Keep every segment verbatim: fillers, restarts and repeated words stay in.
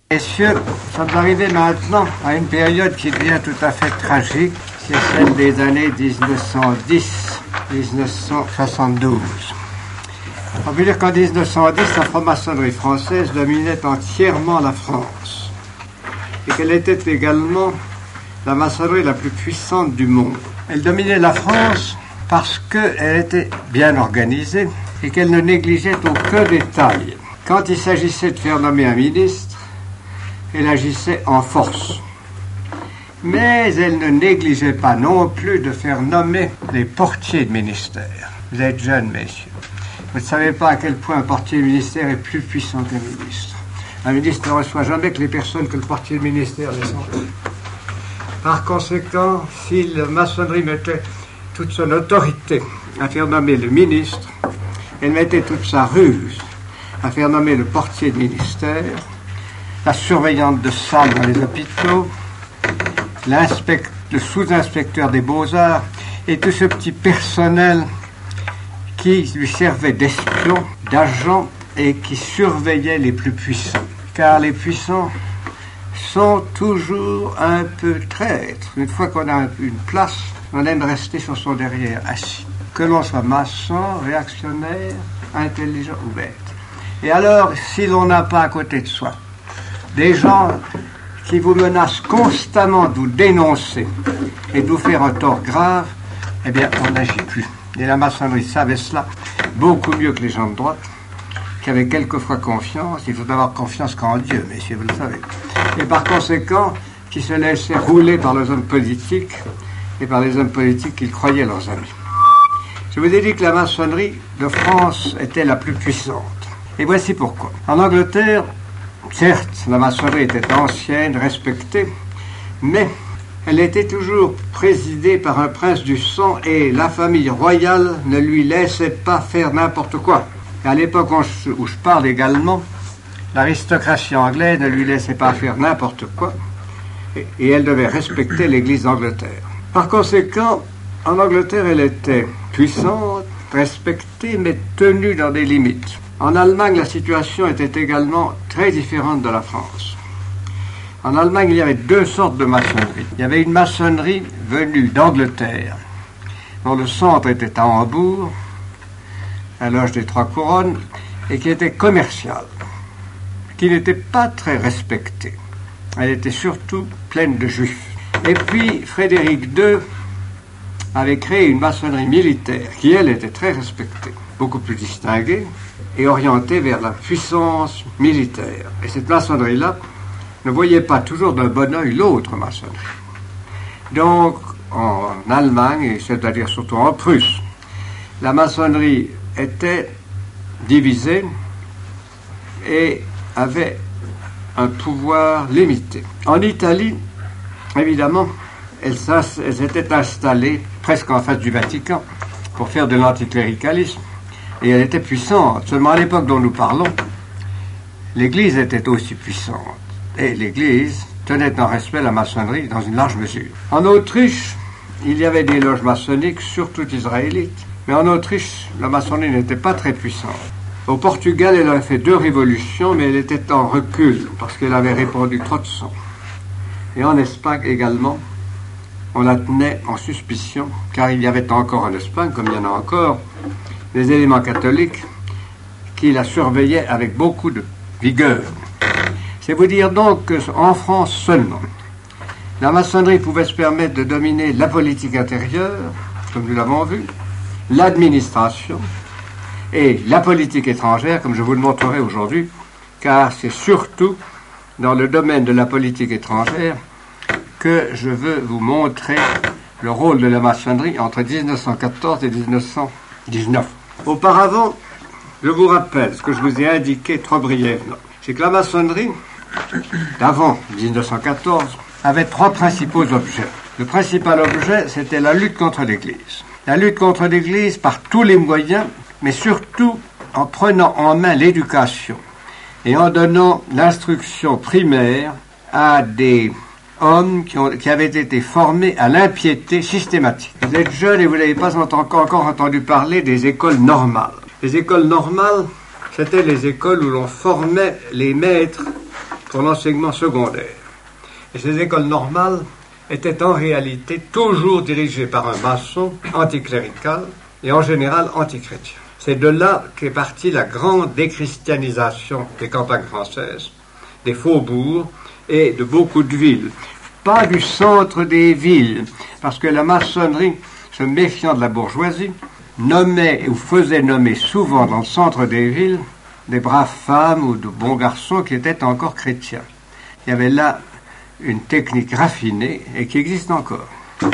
Messieurs, nous sommes arrivés maintenant à une période qui devient tout à fait tragique. C'est celle des années dix-neuf cent dix à dix-neuf cent soixante-douze. On peut dire qu'en dix-neuf cent dix, la franc-maçonnerie française dominait entièrement la France et qu'elle était également la maçonnerie la plus puissante du monde. Elle dominait la France parce qu'elle était bien organisée et qu'elle ne négligeait aucun détail. Quand il s'agissait de faire nommer un ministre, elle agissait en force. Mais elle ne négligeait pas non plus de faire nommer les portiers de ministère. Vous êtes jeunes, messieurs. Vous ne savez pas à quel point un portier de ministère est plus puissant qu'un ministre. Un ministre ne reçoit jamais que les personnes que le portier de ministère les envoie. Par conséquent, si la maçonnerie mettait toute son autorité à faire nommer le ministre, elle mettait toute sa ruse à faire nommer le portier de ministère, la surveillante de salle dans les hôpitaux, le sous-inspecteur des beaux-arts et tout ce petit personnel qui lui servait d'espion, d'agent et qui surveillait les plus puissants. Car les puissants sont toujours un peu traîtres. Une fois qu'on a une place, on aime rester sur son derrière assis. Que l'on soit maçon, réactionnaire, intelligent ou bête. Et alors, si l'on n'a pas à côté de soi des gens qui vous menacent constamment de vous dénoncer et de vous faire un tort grave, eh bien, on n'agit plus. Et la maçonnerie savait cela beaucoup mieux que les gens de droite, qui avaient quelquefois confiance. Il faut avoir confiance qu'en Dieu, messieurs, vous le savez. Et par conséquent, qui se laissaient rouler par les hommes politiques et par les hommes politiques qu'ils croyaient leurs amis. Je vous ai dit que la maçonnerie de France était la plus puissante. Et voici pourquoi. En Angleterre, certes, la maçonnerie était ancienne, respectée, mais elle était toujours présidée par un prince du sang et la famille royale ne lui laissait pas faire n'importe quoi. Et à l'époque où je parle également, l'aristocratie anglaise ne lui laissait pas faire n'importe quoi et, et elle devait respecter l'Église d'Angleterre. Par conséquent, en Angleterre, elle était puissante, respectée, mais tenue dans des limites. En Allemagne, la situation était également très différente de la France. En Allemagne, il y avait deux sortes de maçonnerie. Il y avait une maçonnerie venue d'Angleterre, dont le centre était à Hambourg, à l'Loge des Trois Couronnes, et qui était commerciale, qui n'était pas très respectée. Elle était surtout pleine de juifs. Et puis, Frédéric deux avait créé une maçonnerie militaire, qui, elle, était très respectée, beaucoup plus distinguée, et orientée vers la puissance militaire. Et cette maçonnerie-là ne voyait pas toujours d'un bon œil l'autre maçonnerie. Donc, en Allemagne, et c'est-à-dire surtout en Prusse, la maçonnerie était divisée et avait un pouvoir limité. En Italie, évidemment, elle, elle s'était installée presque en face du Vatican pour faire de l'anticléricalisme. Et elle était puissante. Seulement à l'époque dont nous parlons, l'Église était aussi puissante. Et l'Église tenait en respect la maçonnerie dans une large mesure. En Autriche, il y avait des loges maçonniques, surtout israélites. Mais en Autriche, la maçonnerie n'était pas très puissante. Au Portugal, elle avait fait deux révolutions, mais elle était en recul, parce qu'elle avait répandu trop de sang. Et en Espagne également, on la tenait en suspicion, car il y avait encore en Espagne, comme il y en a encore, des éléments catholiques qui la surveillaient avec beaucoup de vigueur. C'est vous dire donc qu'en France seulement, la maçonnerie pouvait se permettre de dominer la politique intérieure, comme nous l'avons vu, l'administration et la politique étrangère, comme je vous le montrerai aujourd'hui, car c'est surtout dans le domaine de la politique étrangère que je veux vous montrer le rôle de la maçonnerie entre dix-neuf cent quatorze et dix-neuf cent dix-neuf. Auparavant, je vous rappelle ce que je vous ai indiqué trop brièvement, c'est que la maçonnerie, d'avant dix-neuf cent quatorze, avait trois principaux objets. Le principal objet, c'était la lutte contre l'Église. La lutte contre l'Église par tous les moyens, mais surtout en prenant en main l'éducation et en donnant l'instruction primaire à des hommes qui, ont, qui avaient été formés à l'impiété systématique. Vous êtes jeunes et vous n'avez pas encore, encore entendu parler des écoles normales. Les écoles normales, c'était les écoles où l'on formait les maîtres pour l'enseignement secondaire. Et ces écoles normales étaient en réalité toujours dirigées par un maçon anticlérical et en général antichrétien. C'est de là qu'est partie la grande déchristianisation des campagnes françaises, des faubourgs et de beaucoup de villes. Pas du centre des villes, parce que la maçonnerie, se méfiant de la bourgeoisie, nommait ou faisait nommer souvent dans le centre des villes des braves femmes ou de bons garçons qui étaient encore chrétiens. Il y avait là une technique raffinée et qui existe encore.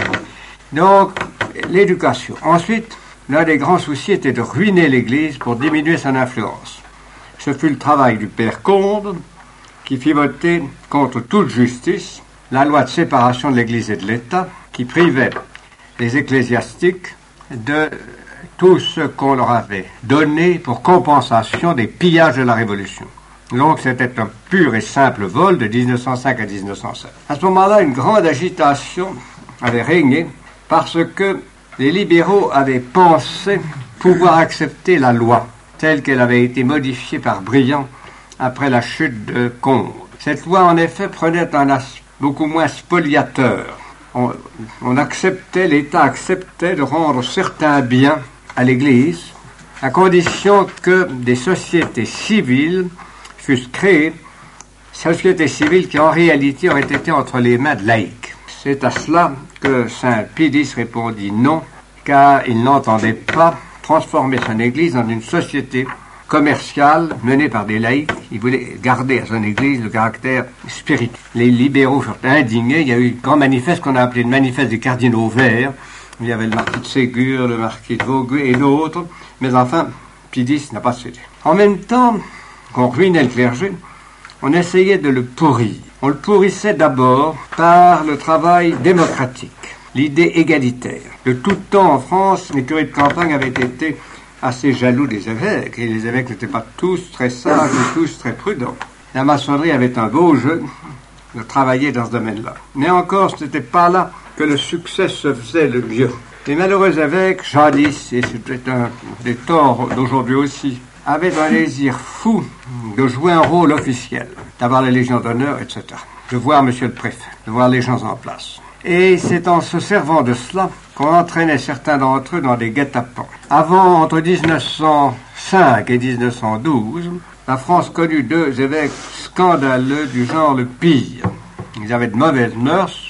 Donc, l'éducation. Ensuite, l'un des grands soucis était de ruiner l'Église pour diminuer son influence. Ce fut le travail du père Combes qui fit voter contre toute justice la loi de séparation de l'Église et de l'État qui privait les ecclésiastiques de tout ce qu'on leur avait donné pour compensation des pillages de la Révolution. Donc c'était un pur et simple vol de dix-neuf cent cinq à dix-neuf cent sept. À ce moment-là, une grande agitation avait régné parce que les libéraux avaient pensé pouvoir accepter la loi telle qu'elle avait été modifiée par Briand après la chute de Combes. Cette loi, en effet, prenait un aspect beaucoup moins spoliateur. On, on acceptait, l'État acceptait de rendre certains biens à l'Église, à condition que des sociétés civiles fussent créées, sociétés civiles qui en réalité auraient été entre les mains de laïcs. C'est à cela que saint Pie X répondit non, car il n'entendait pas transformer son Église en une société commerciale menée par des laïcs. Il voulait garder à son Église le caractère spirituel. Les libéraux furent indignés. Il y a eu un grand manifeste qu'on a appelé le manifeste des cardinaux verts. Il y avait le marquis de Ségur, le marquis de Vaugué et d'autres. Mais enfin, Pie X n'a pas cédé. En même temps qu'on ruinait le clergé, on essayait de le pourrir. On le pourrissait d'abord par le travail démocratique, l'idée égalitaire. De tout temps en France, les curés de campagne avaient été assez jaloux des évêques, et les évêques n'étaient pas tous très sages et tous très prudents. La maçonnerie avait un beau jeu de travailler dans ce domaine-là. Mais encore, ce n'était pas là que le succès se faisait le mieux. Les malheureux évêques, jadis, et c'était un des torts d'aujourd'hui aussi, avaient un désir fou de jouer un rôle officiel, d'avoir la Légion d'honneur, et cetera, de voir monsieur le préfet, de voir les gens en place. Et c'est en se servant de cela qu'on entraînait certains d'entre eux dans des guet-apens. Avant, entre dix-neuf cent cinq et dix-neuf cent douze, la France connut deux évêques scandaleux du genre le pire. Ils avaient de mauvaises mœurs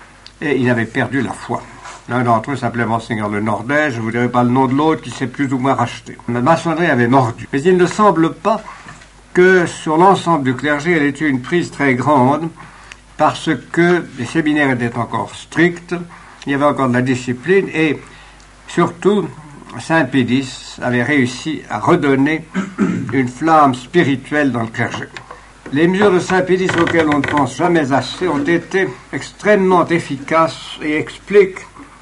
et ils avaient perdu la foi. L'un d'entre eux s'appelait Monseigneur Le Nordais, je ne vous dirai pas le nom de l'autre qui s'est plus ou moins racheté. La maçonnerie avait mordu. Mais il ne semble pas que sur l'ensemble du clergé, elle ait eu une prise très grande, parce que les séminaires étaient encore stricts, il y avait encore de la discipline, et surtout, saint Pie X avait réussi à redonner une flamme spirituelle dans le clergé. Les mesures de saint Pie X auxquelles on ne pense jamais assez ont été extrêmement efficaces et expliquent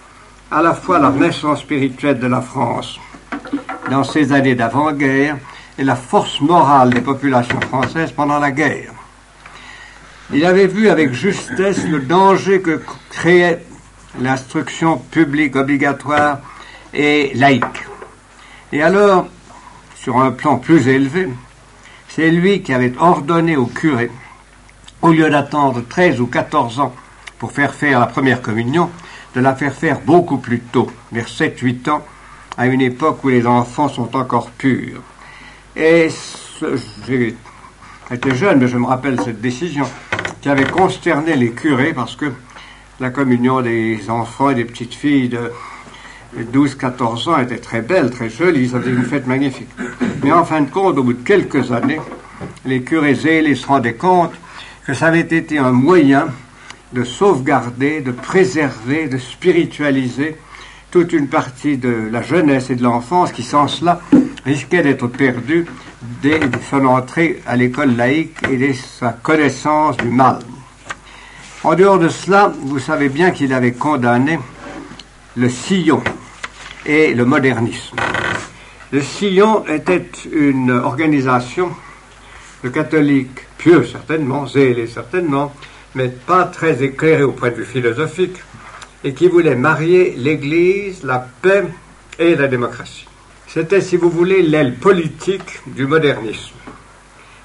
à la fois la renaissance spirituelle de la France dans ces années d'avant-guerre et la force morale des populations françaises pendant la guerre. Il avait vu avec justesse le danger que créait l'instruction publique obligatoire et laïque. Et alors, sur un plan plus élevé, c'est lui qui avait ordonné aux curés, au lieu d'attendre treize ou quatorze ans pour faire faire la première communion, de la faire faire beaucoup plus tôt, vers sept huit ans, à une époque où les enfants sont encore purs. Et ce, j'ai été jeune, mais je me rappelle cette décision qui avait consterné les curés parce que la communion des enfants et des petites filles de douze quatorze ans était très belle, très jolie, ça faisait une fête magnifique. Mais en fin de compte, au bout de quelques années, les curés zélés se rendaient compte que ça avait été un moyen de sauvegarder, de préserver, de spiritualiser toute une partie de la jeunesse et de l'enfance qui, sans cela, risquait d'être perdue dès son entrée à l'école laïque et dès sa connaissance du mal. En dehors de cela, vous savez bien qu'il avait condamné le sillon et le modernisme. Le sillon était une organisation de catholiques pieux certainement, zélés certainement, mais pas très éclairés au point de vue philosophique, et qui voulait marier l'Église, la paix et la démocratie. C'était, si vous voulez, l'aile politique du modernisme.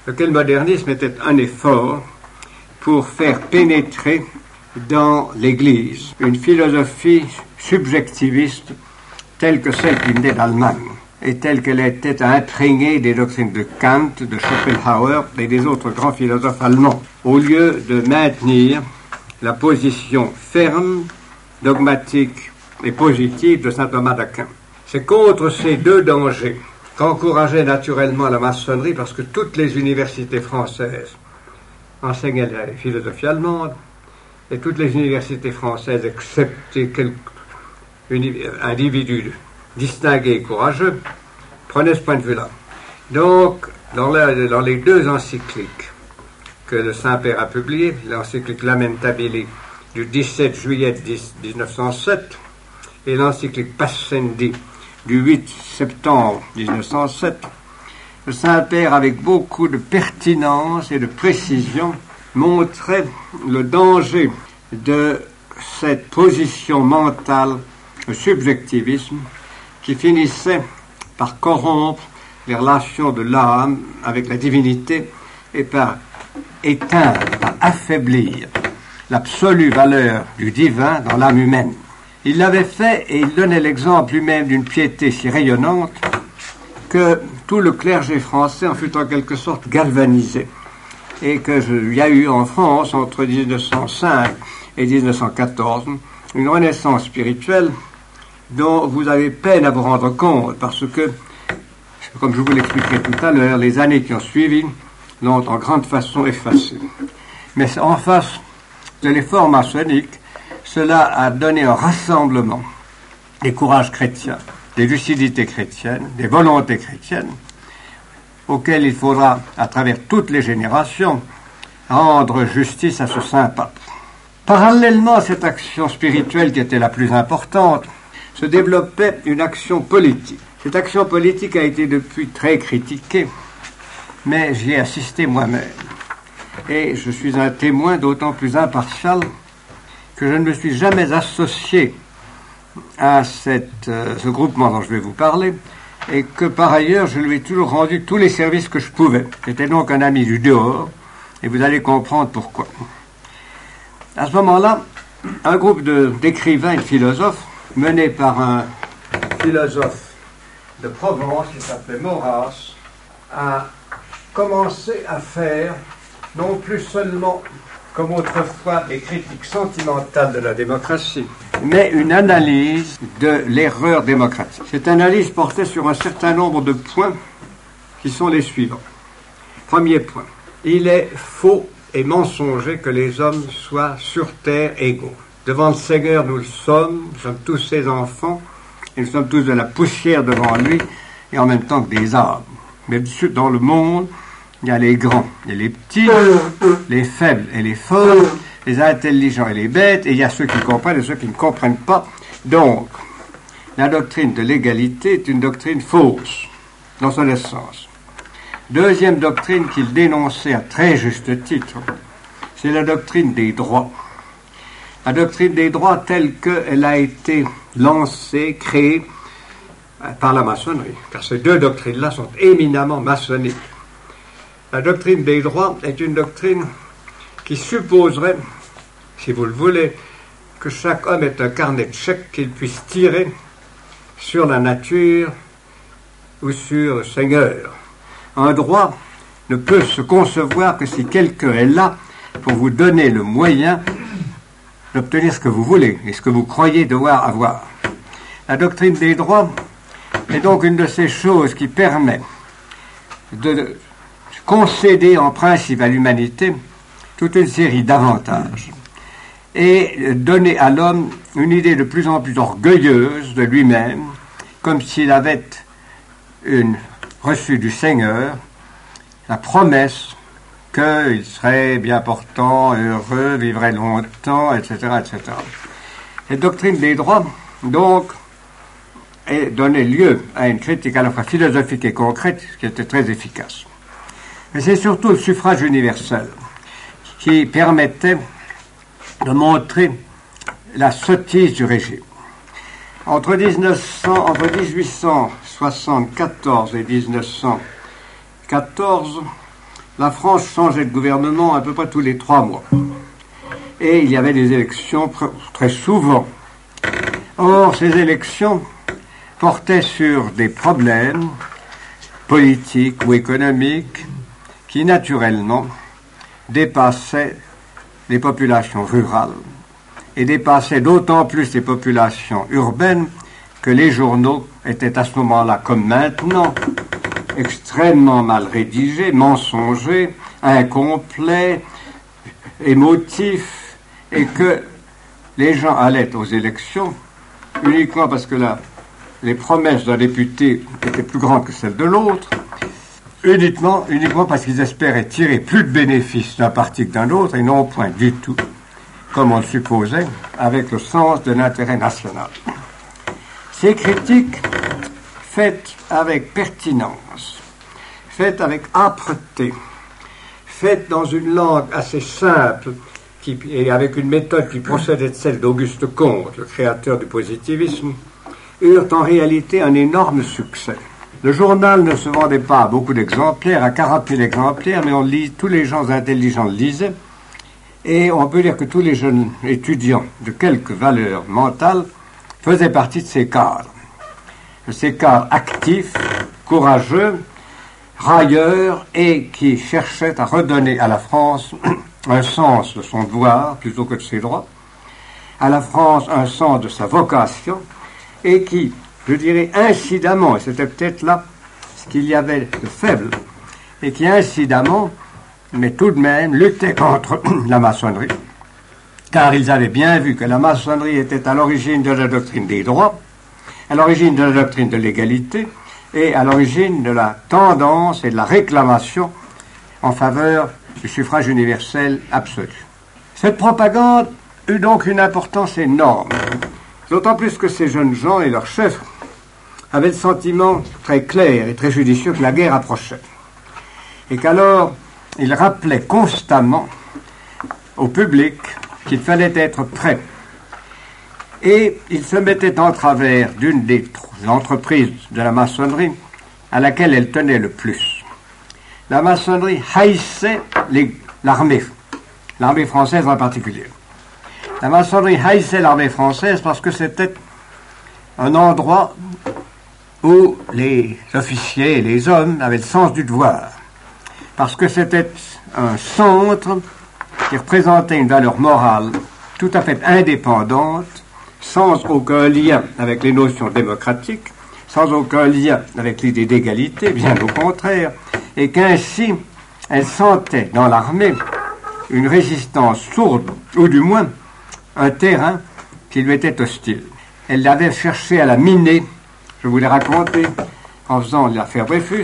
que le modernisme était un effort pour faire pénétrer dans l'Église une philosophie subjectiviste telle que celle qui venait d'Allemagne et telle qu'elle était imprégnée des doctrines de Kant, de Schopenhauer et des autres grands philosophes allemands, au lieu de maintenir la position ferme, dogmatique et positive de saint Thomas d'Aquin. C'est contre ces deux dangers qu'encourageait naturellement la maçonnerie, parce que toutes les universités françaises enseignaient la philosophie allemande, et toutes les universités françaises, excepté quelques individus distingués et courageux, prenaient ce point de vue-là. Donc, dans, la, dans les deux encycliques que le Saint-Père a publiées, l'encyclique Lamentabili du dix-sept juillet mille neuf cent sept et l'encyclique Pascendi du huit septembre mille neuf cent sept, le Saint-Père, avec beaucoup de pertinence et de précision, montrait le danger de cette position mentale, le subjectivisme, qui finissait par corrompre les relations de l'âme avec la divinité et par éteindre, par affaiblir l'absolue valeur du divin dans l'âme humaine. Il l'avait fait et il donnait l'exemple lui-même d'une piété si rayonnante que tout le clergé français en fut en quelque sorte galvanisé. Et que je, il y a eu en France, entre mille neuf cent cinq et mille neuf cent quatorze, une renaissance spirituelle dont vous avez peine à vous rendre compte, parce que, comme je vous l'expliquerai tout à l'heure, les années qui ont suivi l'ont en grande façon effacé. Mais en face de l'effort maçonnique, cela a donné un rassemblement des courages chrétiens, des lucidités chrétiennes, des volontés chrétiennes, auxquelles il faudra, à travers toutes les générations, rendre justice à ce saint pape. Parallèlement à cette action spirituelle qui était la plus importante, se développait une action politique. Cette action politique a été depuis très critiquée, mais j'y ai assisté moi-même. Et je suis un témoin d'autant plus impartial que je ne me suis jamais associé à cette, euh, ce groupement dont je vais vous parler, et que par ailleurs je lui ai toujours rendu tous les services que je pouvais. J'étais donc un ami du dehors, et vous allez comprendre pourquoi. À ce moment-là, un groupe de, d'écrivains et de philosophes, mené par un philosophe de Provence qui s'appelait Maurras, a commencé à faire non plus seulement, comme autrefois, des critiques sentimentales de la démocratie, mais une analyse de l'erreur démocratique. Cette analyse portait sur un certain nombre de points qui sont les suivants. Premier point, il est faux et mensonger que les hommes soient sur terre égaux. Devant le Seigneur, nous le sommes, nous sommes tous ses enfants, et nous sommes tous de la poussière devant lui, et en même temps que des âmes. Mais dans le monde, il y a les grands et les petits, les faibles et les forts, les intelligents et les bêtes, et il y a ceux qui comprennent et ceux qui ne comprennent pas. Donc, la doctrine de l'égalité est une doctrine fausse, dans son essence. Deuxième doctrine qu'il dénonçait à très juste titre, c'est la doctrine des droits. La doctrine des droits telle qu'elle a été lancée, créée par la maçonnerie, car ces deux doctrines-là sont éminemment maçonniques. La doctrine des droits est une doctrine qui supposerait, si vous le voulez, que chaque homme ait un carnet de chèques qu'il puisse tirer sur la nature ou sur le Seigneur. Un droit ne peut se concevoir que si quelqu'un est là pour vous donner le moyen d'obtenir ce que vous voulez et ce que vous croyez devoir avoir. La doctrine des droits est donc une de ces choses qui permet de concéder en principe à l'humanité toute une série d'avantages et donner à l'homme une idée de plus en plus orgueilleuse de lui-même, comme s'il avait une, reçu du Seigneur la promesse qu'il serait bien portant, heureux, vivrait longtemps, et cetera, et cetera. Cette doctrine des droits, donc, est donnée lieu à une critique à la fois philosophique et concrète, qui était très efficace. Mais c'est surtout le suffrage universel qui permettait de montrer la sottise du régime. Entre, dix-neuf cents, entre dix-huit cent soixante-quatorze et mille neuf cent quatorze, la France changeait de gouvernement à peu près tous les trois mois. Et il y avait des élections très souvent. Or, ces élections portaient sur des problèmes politiques ou économiques qui, naturellement, dépassaient les populations rurales et dépassaient d'autant plus les populations urbaines que les journaux étaient à ce moment-là, comme maintenant, extrêmement mal rédigés, mensongers, incomplets, émotifs, et que les gens allaient aux élections uniquement parce que là, les promesses d'un député étaient plus grandes que celles de l'autre, uniquement, uniquement parce qu'ils espéraient tirer plus de bénéfices d'un parti que d'un autre, et non point du tout, comme on le supposait, avec le sens de l'intérêt national. Ces critiques, faites avec pertinence, faites avec âpreté, faites dans une langue assez simple, qui, et avec une méthode qui procédait de celle d'Auguste Comte, le créateur du positivisme, eurent en réalité un énorme succès. Le journal ne se vendait pas à beaucoup d'exemplaires, à quarante mille exemplaires, mais on lit, tous les gens intelligents le lisaient, et on peut dire que tous les jeunes étudiants de quelque valeur mentale faisaient partie de ces cadres. De ces cadres actifs, courageux, railleurs, et qui cherchaient à redonner à la France un sens de son devoir plutôt que de ses droits, à la France un sens de sa vocation, et qui, je dirais incidemment, et c'était peut-être là ce qu'il y avait de faible, et qui incidemment, mais tout de même, luttait contre la maçonnerie, car ils avaient bien vu que la maçonnerie était à l'origine de la doctrine des droits, à l'origine de la doctrine de l'égalité, et à l'origine de la tendance et de la réclamation en faveur du suffrage universel absolu. Cette propagande eut donc une importance énorme, d'autant plus que ces jeunes gens et leurs chefs avaient le sentiment très clair et très judicieux que la guerre approchait, et qu'alors ils rappelaient constamment au public qu'il fallait être prêt. Et ils se mettaient en travers d'une des entreprises de la maçonnerie à laquelle elle tenait le plus. La maçonnerie haïssait les, l'armée, l'armée française en particulier. La maçonnerie haïssait l'armée française parce que c'était un endroit où les officiers et les hommes avaient le sens du devoir, parce que c'était un centre qui représentait une valeur morale tout à fait indépendante, sans aucun lien avec les notions démocratiques, sans aucun lien avec l'idée d'égalité, bien au contraire, et qu'ainsi elle sentait dans l'armée une résistance sourde, ou du moins un terrain qui lui était hostile. Elle avait cherché à la miner, je vous l'ai raconté, en faisant l'affaire Dreyfus,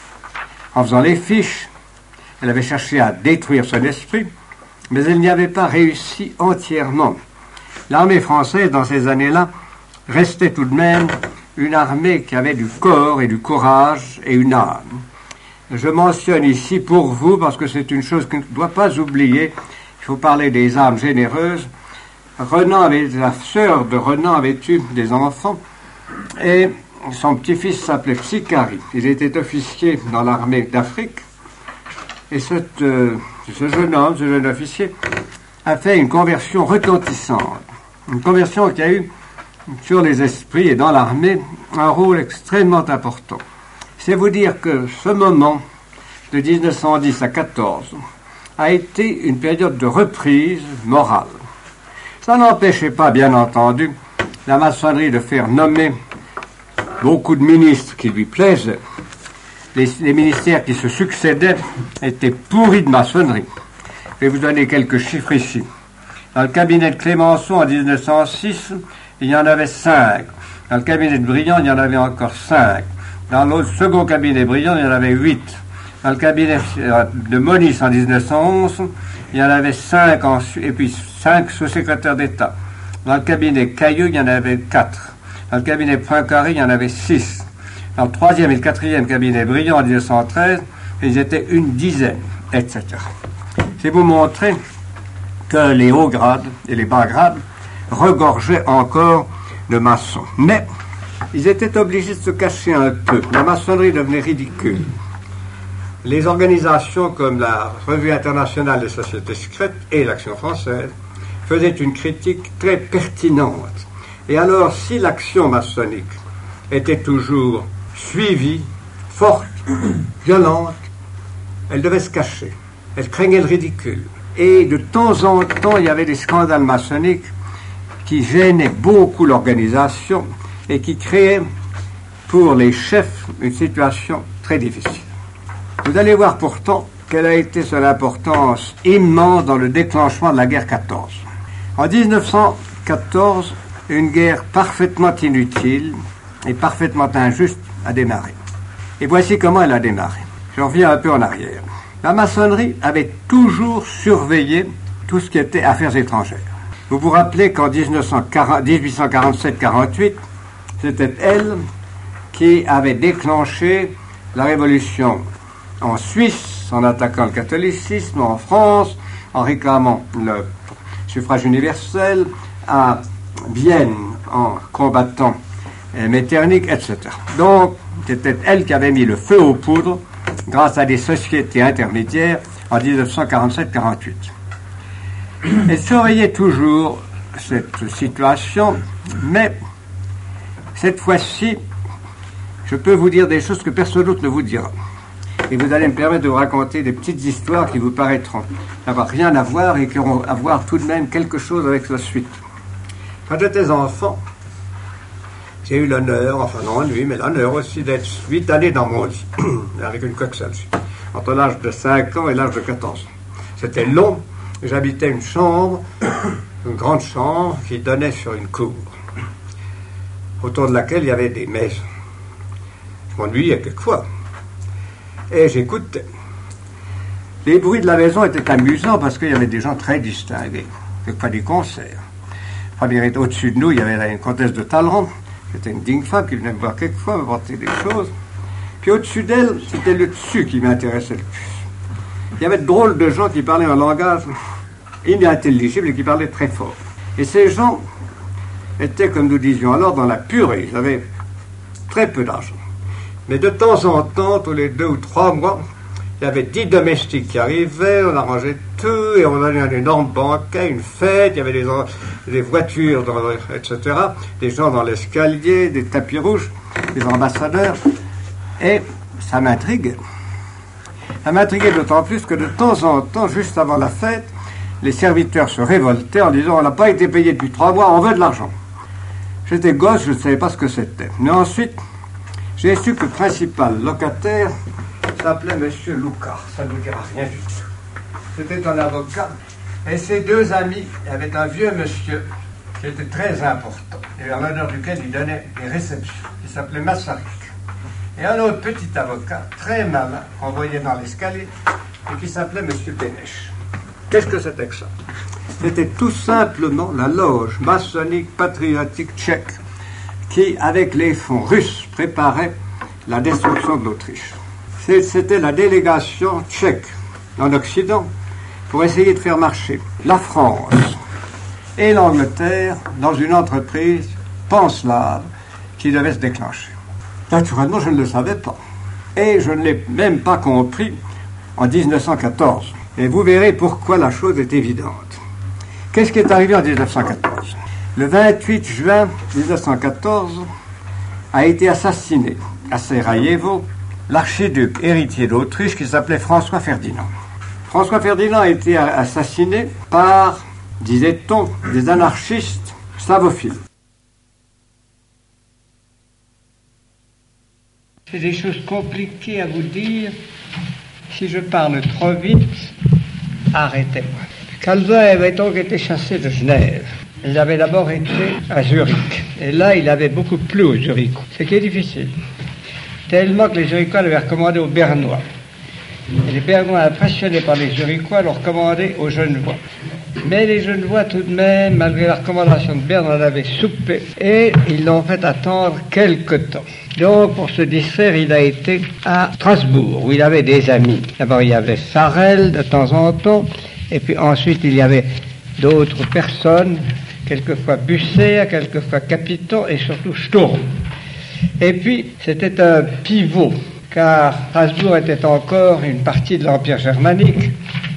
en faisant les fiches. Elle avait cherché à détruire son esprit, mais elle n'y avait pas réussi entièrement. L'armée française, dans ces années-là, restait tout de même une armée qui avait du corps et du courage et une âme. Je mentionne ici pour vous, parce que c'est une chose qu'on ne doit pas oublier, il faut parler des âmes généreuses. Renan avait, la sœur de Renan avait eu des enfants, et son petit-fils s'appelait Psychari. Il était officier dans l'armée d'Afrique, et cette, euh, ce jeune homme, ce jeune officier, a fait une conversion retentissante. Une conversion qui a eu, sur les esprits et dans l'armée, un rôle extrêmement important. C'est vous dire que ce moment, de dix-neuf cent dix à quatorze, a été une période de reprise morale. Ça n'empêchait pas, bien entendu, la maçonnerie de faire nommer beaucoup de ministres qui lui plaisaient. Les, les ministères qui se succédaient étaient pourris de maçonnerie. Je vais vous donner quelques chiffres ici. Dans le cabinet de Clémenceau, en dix-neuf cent six, il y en avait cinq. Dans le cabinet de Briand, il y en avait encore cinq. Dans le second cabinet Briand, il y en avait huit. Dans le cabinet de Monis, en dix-neuf cent onze, il y en avait cinq, et puis cinq sous-secrétaires d'État. Dans le cabinet Cailleux, il y en avait quatre. Dans le cabinet Poincaré, il y en avait six. Dans le troisième et le quatrième cabinet Briand, en dix-neuf cent treize, ils étaient une dizaine, et cetera. C'est vous montrer que les hauts grades et les bas grades regorgeaient encore de maçons. Mais ils étaient obligés de se cacher un peu. La maçonnerie devenait ridicule. les organisations comme la Revue internationale des sociétés secrètes et l'Action française faisaient une critique très pertinente. Et alors, si l'action maçonnique était toujours suivie, forte, violente, elle devait se cacher. Elle craignait le ridicule. Et de temps en temps, il y avait des scandales maçonniques qui gênaient beaucoup l'organisation et qui créaient pour les chefs une situation très difficile. Vous allez voir pourtant quelle a été son importance immense dans le déclenchement de la guerre quatorze. En dix-neuf cent quatorze, une guerre parfaitement inutile et parfaitement injuste a démarré. Et voici comment elle a démarré. Je reviens un peu en arrière. La maçonnerie avait toujours surveillé tout ce qui était affaires étrangères. Vous vous rappelez qu'en dix-huit cent quarante-sept quarante-huit, c'était elle qui avait déclenché la révolution en Suisse, en attaquant le catholicisme, en France, en réclamant le suffrage universel, à Vienne, en combattant Metternich, et cetera. Donc, c'était elle qui avait mis le feu aux poudres grâce à des sociétés intermédiaires en dix-neuf cent quarante-sept quarante-huit. Elle surveillait toujours cette situation, mais cette fois-ci, je peux vous dire des choses que personne d'autre ne vous dira. Et vous allez me permettre de vous raconter des petites histoires qui vous paraîtront n'avoir rien à voir et qui auront à voir tout de même quelque chose avec la suite. Quand j'étais enfant, j'ai eu l'honneur, enfin non lui, mais l'honneur aussi d'être huit années dans mon lit, avec une coquelle, entre l'âge de cinq ans et l'âge de quatorze ans. C'était long, j'habitais une chambre, une grande chambre qui donnait sur une cour, autour de laquelle il y avait des maisons. Je m'ennuyais quelquefois. Et j'écoutais. Les bruits de la maison étaient amusants parce qu'il y avait des gens très distingués, quelquefois des concerts. Au-dessus de nous, il y avait une comtesse de Talleyrand. C'était une digne femme qui venait me voir quelquefois, me porter des choses. Puis au-dessus d'elle, c'était le dessus qui m'intéressait le plus. Il y avait de drôles de gens qui parlaient un langage inintelligible et qui parlaient très fort. Et ces gens étaient, comme nous disions alors, dans la purée. Ils avaient très peu d'argent. Mais de temps en temps, tous les deux ou trois mois, il y avait dix domestiques qui arrivaient, on arrangeait tout, et on avait un énorme banquet, une fête, il y avait des, des voitures, dans, et cetera, des gens dans l'escalier, des tapis rouges, des ambassadeurs, et ça m'intriguait. Ça m'intriguait d'autant plus que de temps en temps, juste avant la fête, les serviteurs se révoltaient en disant « on n'a pas été payé depuis trois mois, on veut de l'argent ». J'étais gosse, je ne savais pas ce que c'était. Mais ensuite, j'ai su que le principal locataire s'appelait Monsieur Lucas. Ça ne vous dira rien du tout. C'était un avocat. Et ses deux amis avaient un vieux monsieur qui était très important, et en l'honneur duquel il donnait des réceptions, qui s'appelait Massaric. Et un autre petit avocat, très malin, qu'on voyait dans l'escalier, et qui s'appelait Monsieur Benech. Qu'est-ce que c'était que ça? C'était tout simplement la loge maçonnique patriotique tchèque, qui, avec les fonds russes, préparait la destruction de l'Autriche. C'était la délégation tchèque en Occident pour essayer de faire marcher la France et l'Angleterre dans une entreprise panslave qui devait se déclencher. Naturellement, je ne le savais pas. Et je ne l'ai même pas compris en dix-neuf cent quatorze. Et vous verrez pourquoi la chose est évidente. Qu'est-ce qui est arrivé en dix-neuf cent quatorze? Le vingt-huit juin dix-neuf cent quatorze a été assassiné à Sarajevo l'archiduc héritier d'Autriche qui s'appelait François Ferdinand. François Ferdinand a été assassiné par, disait-on, des anarchistes slavophiles. C'est des choses compliquées à vous dire. Si je parle trop vite, arrêtez-moi. Calvin avait donc été chassé de Genève. Il avait d'abord été à Zurich. Et là, il avait beaucoup plu aux Zurichois. Ce qui est difficile. Tellement que les Zurichois l'avaient recommandé aux Bernois. Et les Bernois, impressionnés par les Zurichois, l'ont recommandé aux Genevois. Mais les Genevois, tout de même, malgré la recommandation de Berne, en avaient soupé. Et ils l'ont fait attendre quelque temps. Donc, pour se distraire, il a été à Strasbourg, où il avait des amis. D'abord, il y avait Sarel, de temps en temps. Et puis ensuite, il y avait d'autres personnes, quelquefois Busser, quelquefois Capiton, et surtout Sturm. Et puis, c'était un pivot car Strasbourg était encore une partie de l'Empire germanique,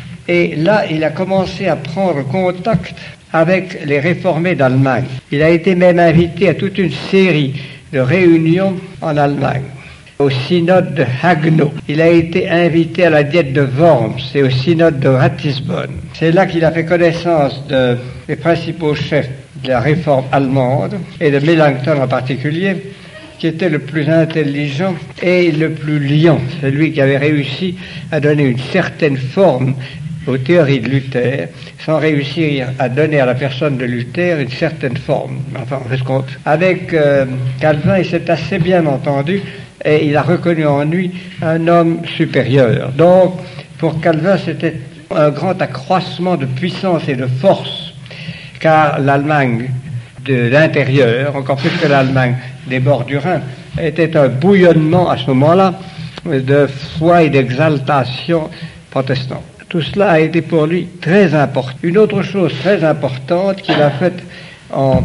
et là, il a commencé à prendre contact avec les réformés d'Allemagne. Il a été même invité à toute une série de réunions en Allemagne. Au synode de Haguenau. Il a été invité à la diète de Worms et au synode de Ratisbonne. C'est là qu'il a fait connaissance de, des principaux chefs de la réforme allemande, et de Melanchthon en particulier, qui était le plus intelligent et le plus liant, celui qui avait réussi à donner une certaine forme aux théories de Luther, sans réussir à donner à la personne de Luther une certaine forme. Enfin, on se compte. Avec euh, Calvin, il s'est assez bien entendu, et il a reconnu en lui un homme supérieur. Donc, pour Calvin, c'était un grand accroissement de puissance et de force, car l'Allemagne de l'intérieur, encore plus que l'Allemagne des bords du Rhin, était un bouillonnement à ce moment-là de foi et d'exaltation protestante. Tout cela a été pour lui très important. Une autre chose très importante qu'il a faite en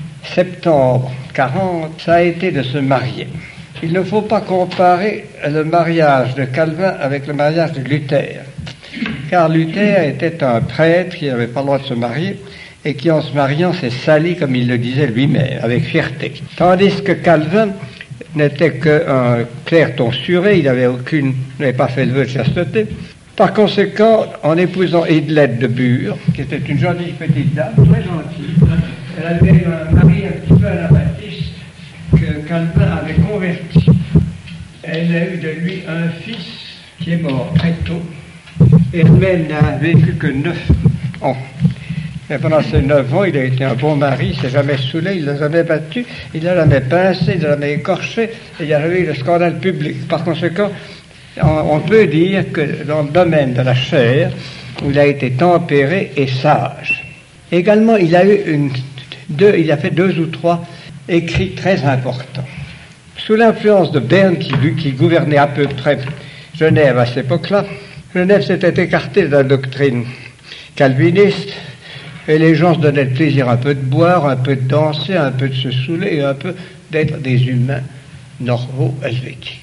septembre quarante, ça a été de se marier. Il ne faut pas comparer le mariage de Calvin avec le mariage de Luther, car Luther était un prêtre qui n'avait pas le droit de se marier et qui, en se mariant, s'est sali, comme il le disait lui-même, avec fierté. Tandis que Calvin n'était qu'un clerc tonsuré, il n'avait aucune, n'avait pas fait le vœu de chasteté. Par conséquent, en épousant Idelette de Bure, qui était une jolie petite dame, très gentille, elle avait un mari un petit peu anabaptiste que Calvin avait converti. Elle a eu de lui un fils qui est mort très tôt, et elle-même n'a vécu que neuf ans. Mais pendant ces neuf ans, il a été un bon mari, il ne s'est jamais saoulé, il ne l'a jamais battu, il ne l'a jamais pincé, il ne l'a jamais écorché, et il n'y a jamais eu de scandale public. Par conséquent, on peut dire que dans le domaine de la chair, il a été tempéré et sage. Également, il a eu une, deux, il a fait deux ou trois écrits très importants. Sous l'influence de Berne, qui, qui gouvernait à peu près Genève à cette époque-là, Genève s'était écartée de la doctrine calviniste, et les gens se donnaient le plaisir un peu de boire, un peu de danser, un peu de se saouler, et un peu d'être des humains normaux, helvétiques.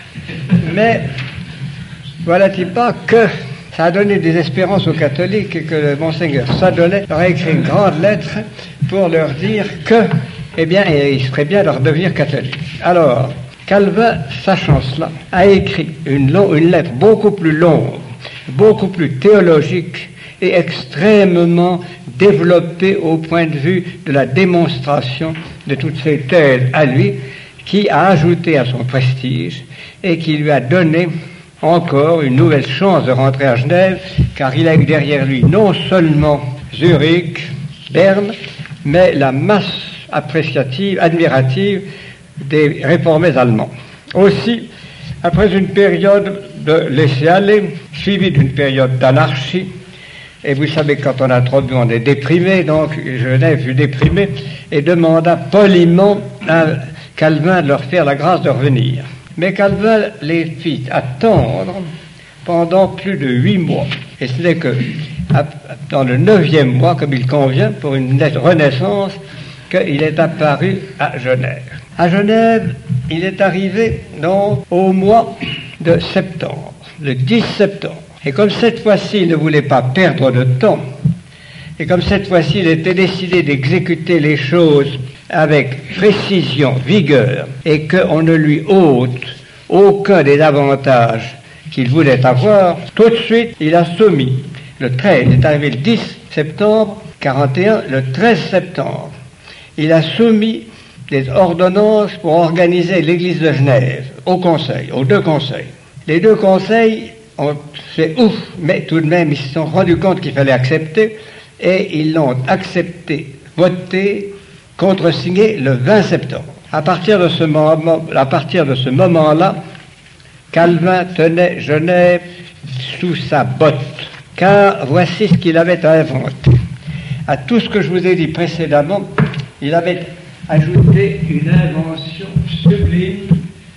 Mais voilà-t-il pas que ça a donné des espérances aux catholiques et que le Monseigneur Sadolet leur a écrit une grande lettre pour leur dire que, eh bien, il serait bien de redevenir catholique. Alors, Calvin, sachant cela, a écrit une, long, une lettre beaucoup plus longue, beaucoup plus théologique et extrêmement développée au point de vue de la démonstration de toutes ces thèses à lui, qui a ajouté à son prestige et qui lui a donné encore une nouvelle chance de rentrer à Genève, car il a eu derrière lui non seulement Zurich, Berne, mais la masse appréciative, admirative des réformés allemands. Aussi, après une période de laisser-aller, suivie d'une période d'anarchie, et vous savez, quand on a trop bu, on est déprimé, donc Genève fut déprimé et demanda poliment à Calvin de leur faire la grâce de revenir. Mais Calvin les fit attendre pendant plus de huit mois. Et ce n'est que dans le neuvième mois, comme il convient, pour une renaissance, qu'il est apparu à Genève. À Genève, il est arrivé donc au mois de septembre, le dix septembre. Et comme cette fois-ci, il ne voulait pas perdre de temps, et comme cette fois-ci, il était décidé d'exécuter les choses avec précision, vigueur, et qu'on ne lui ôte aucun des avantages qu'il voulait avoir, tout de suite, il a soumis. Le treize, il est arrivé le dix septembre quarante et un, le treize septembre, il a soumis des ordonnances pour organiser l'église de Genève au conseil, aux deux conseils. Les deux conseils ont fait ouf, mais tout de même, ils se sont rendus compte qu'il fallait accepter, et ils l'ont accepté, voté, contresigné le vingt septembre. À partir de ce moment, à partir de ce moment-là, Calvin tenait Genève sous sa botte, car voici ce qu'il avait inventé. À tout ce que je vous ai dit précédemment, il avait ajouté une invention sublime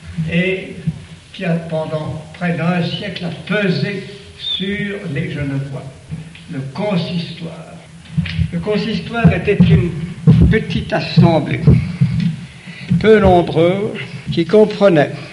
et qui a pendant près d'un siècle a pesé sur les Genevois, le consistoire. Le consistoire était une petite assemblée, peu nombreuse, qui comprenait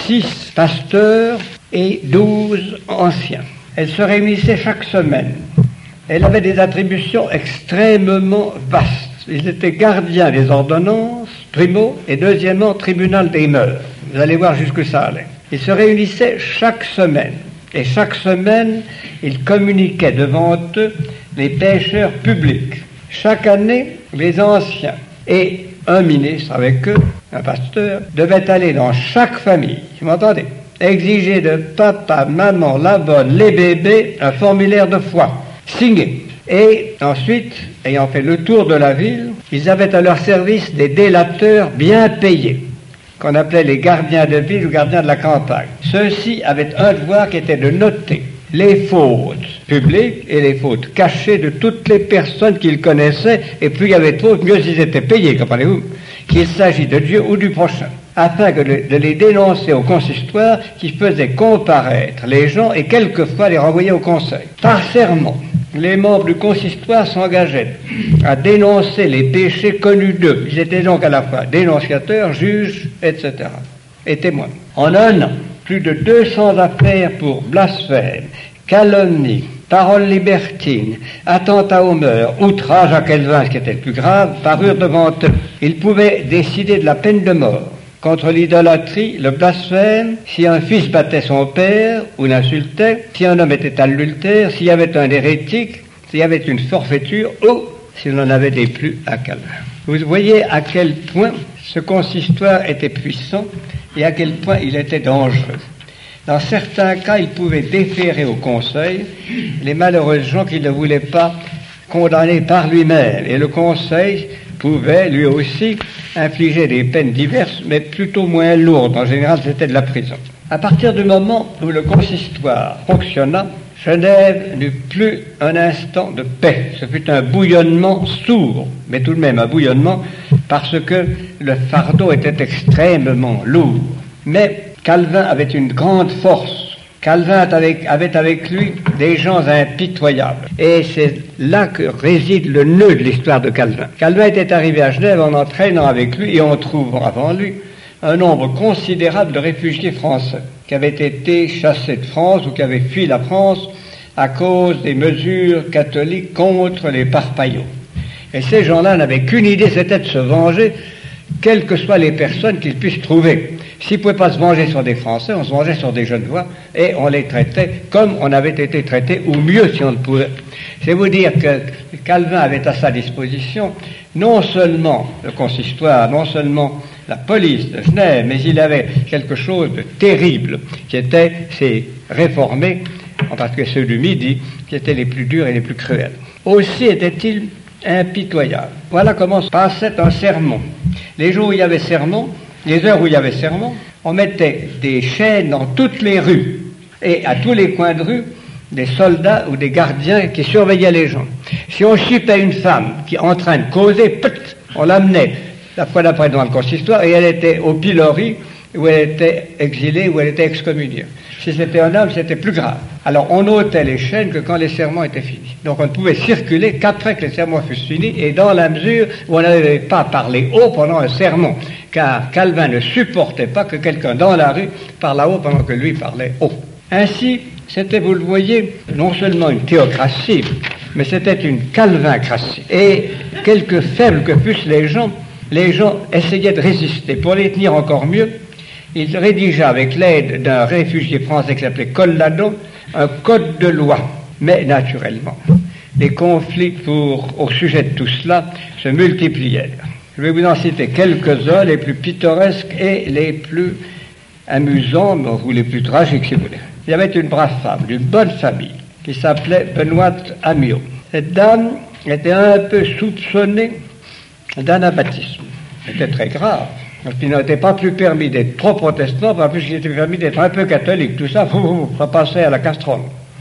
six pasteurs et douze anciens. Elle se réunissait chaque semaine. Elle avait des attributions extrêmement vastes. Ils étaient gardiens des ordonnances, primo, et deuxièmement, tribunal des mœurs. Vous allez voir jusqu'où ça allait. Ils se réunissaient chaque semaine. Et chaque semaine, ils communiquaient devant eux les pécheurs publics. Chaque année, les anciens et un ministre avec eux, un pasteur, devaient aller dans chaque famille, vous m'entendez, exiger de papa, maman, la bonne, les bébés, un formulaire de foi, signé. Et ensuite, ayant fait le tour de la ville, ils avaient à leur service des délateurs bien payés, qu'on appelait les gardiens de ville ou gardiens de la campagne. Ceux-ci avaient un devoir qui était de noter les fautes publiques et les fautes cachées de toutes les personnes qu'ils connaissaient, et plus il y avait de fautes, mieux ils étaient payés, comprenez-vous, qu'il s'agit de Dieu ou du prochain, afin que de, de les dénoncer au consistoire qui faisait comparaître les gens et quelquefois les renvoyer au conseil. Par serment, les membres du consistoire s'engageaient à dénoncer les péchés connus d'eux. Ils étaient donc à la fois dénonciateurs, juges, et cetera, et témoins. En un an, plus de deux cents affaires pour blasphème, calomnie, paroles libertines, attentat aux mœurs, outrage à Calvin, ce qui était le plus grave, parurent devant eux. Ils pouvaient décider de la peine de mort contre l'idolâtrie, le blasphème, si un fils battait son père ou l'insultait, si un homme était adultère, s'il y avait un hérétique, s'il y avait une forfaiture, ou s'il en avait des plus à Calvin. Vous voyez à quel point ce consistoire était puissant et à quel point il était dangereux. Dans certains cas, il pouvait déférer au conseil les malheureux gens qui ne voulaient pas condamner par lui-même. Et le conseil pouvait, lui aussi, infliger des peines diverses, mais plutôt moins lourdes. En général, c'était de la prison. À partir du moment où le consistoire fonctionna, Genève n'eut plus un instant de paix. Ce fut un bouillonnement sourd, mais tout de même un bouillonnement, parce que le fardeau était extrêmement lourd. Mais Calvin avait une grande force. Calvin avait, avait avec lui des gens impitoyables. Et c'est là que réside le nœud de l'histoire de Calvin. Calvin était arrivé à Genève en entraînant avec lui, et on trouve avant lui, un nombre considérable de réfugiés français qui avaient été chassés de France ou qui avaient fui la France à cause des mesures catholiques contre les parpaillots. Et ces gens-là n'avaient qu'une idée, c'était de se venger, quelles que soient les personnes qu'ils puissent trouver. S'ils ne pouvaient pas se venger sur des Français, on se vengeait sur des Genevois, et on les traitait comme on avait été traités, ou mieux si on le pouvait. C'est vous dire que Calvin avait à sa disposition non seulement le consistoire, non seulement la police de Genève, mais il avait quelque chose de terrible, qui étaient ces réformés, en particulier ceux du Midi, qui étaient les plus durs et les plus cruels. Aussi était-il impitoyable. Voilà comment se passait un sermon. Les jours où il y avait sermon, les heures où il y avait sermon, on mettait des chaînes dans toutes les rues, et à tous les coins de rue, des soldats ou des gardiens qui surveillaient les gens. Si on chipait une femme qui en train de causer, put, on l'amenait la fois d'après devant le consistoire, et elle était au pilori, où elle était exilée, où elle était excommuniée. Si c'était un homme, c'était plus grave. Alors on ôtait les chaînes que quand les sermons étaient finis. Donc on ne pouvait circuler qu'après que les sermons fussent finis, et dans la mesure où on n'avait pas parlé haut pendant un sermon, car Calvin ne supportait pas que quelqu'un dans la rue parle haut pendant que lui parlait haut. Ainsi, c'était, vous le voyez, non seulement une théocratie, mais c'était une calvincratie. Et quelque faibles que fussent les gens, les gens essayaient de résister. Pour les tenir encore mieux, il rédigea avec l'aide d'un réfugié français qui s'appelait Colladon un code de loi. Mais naturellement, les conflits pour, au sujet de tout cela se multiplièrent. Je vais vous en citer quelques-uns, les plus pittoresques et les plus amusants, ou les plus tragiques si vous voulez. Il y avait une brave femme, d'une bonne famille, qui s'appelait Benoîte Amiot. Cette dame était un peu soupçonnée d'anabaptisme. C'était très grave. Parce qu'il n'était pas plus permis d'être trop protestant, pas plus qu'il était permis d'être un peu catholique. Tout ça, ça passait à la casserole.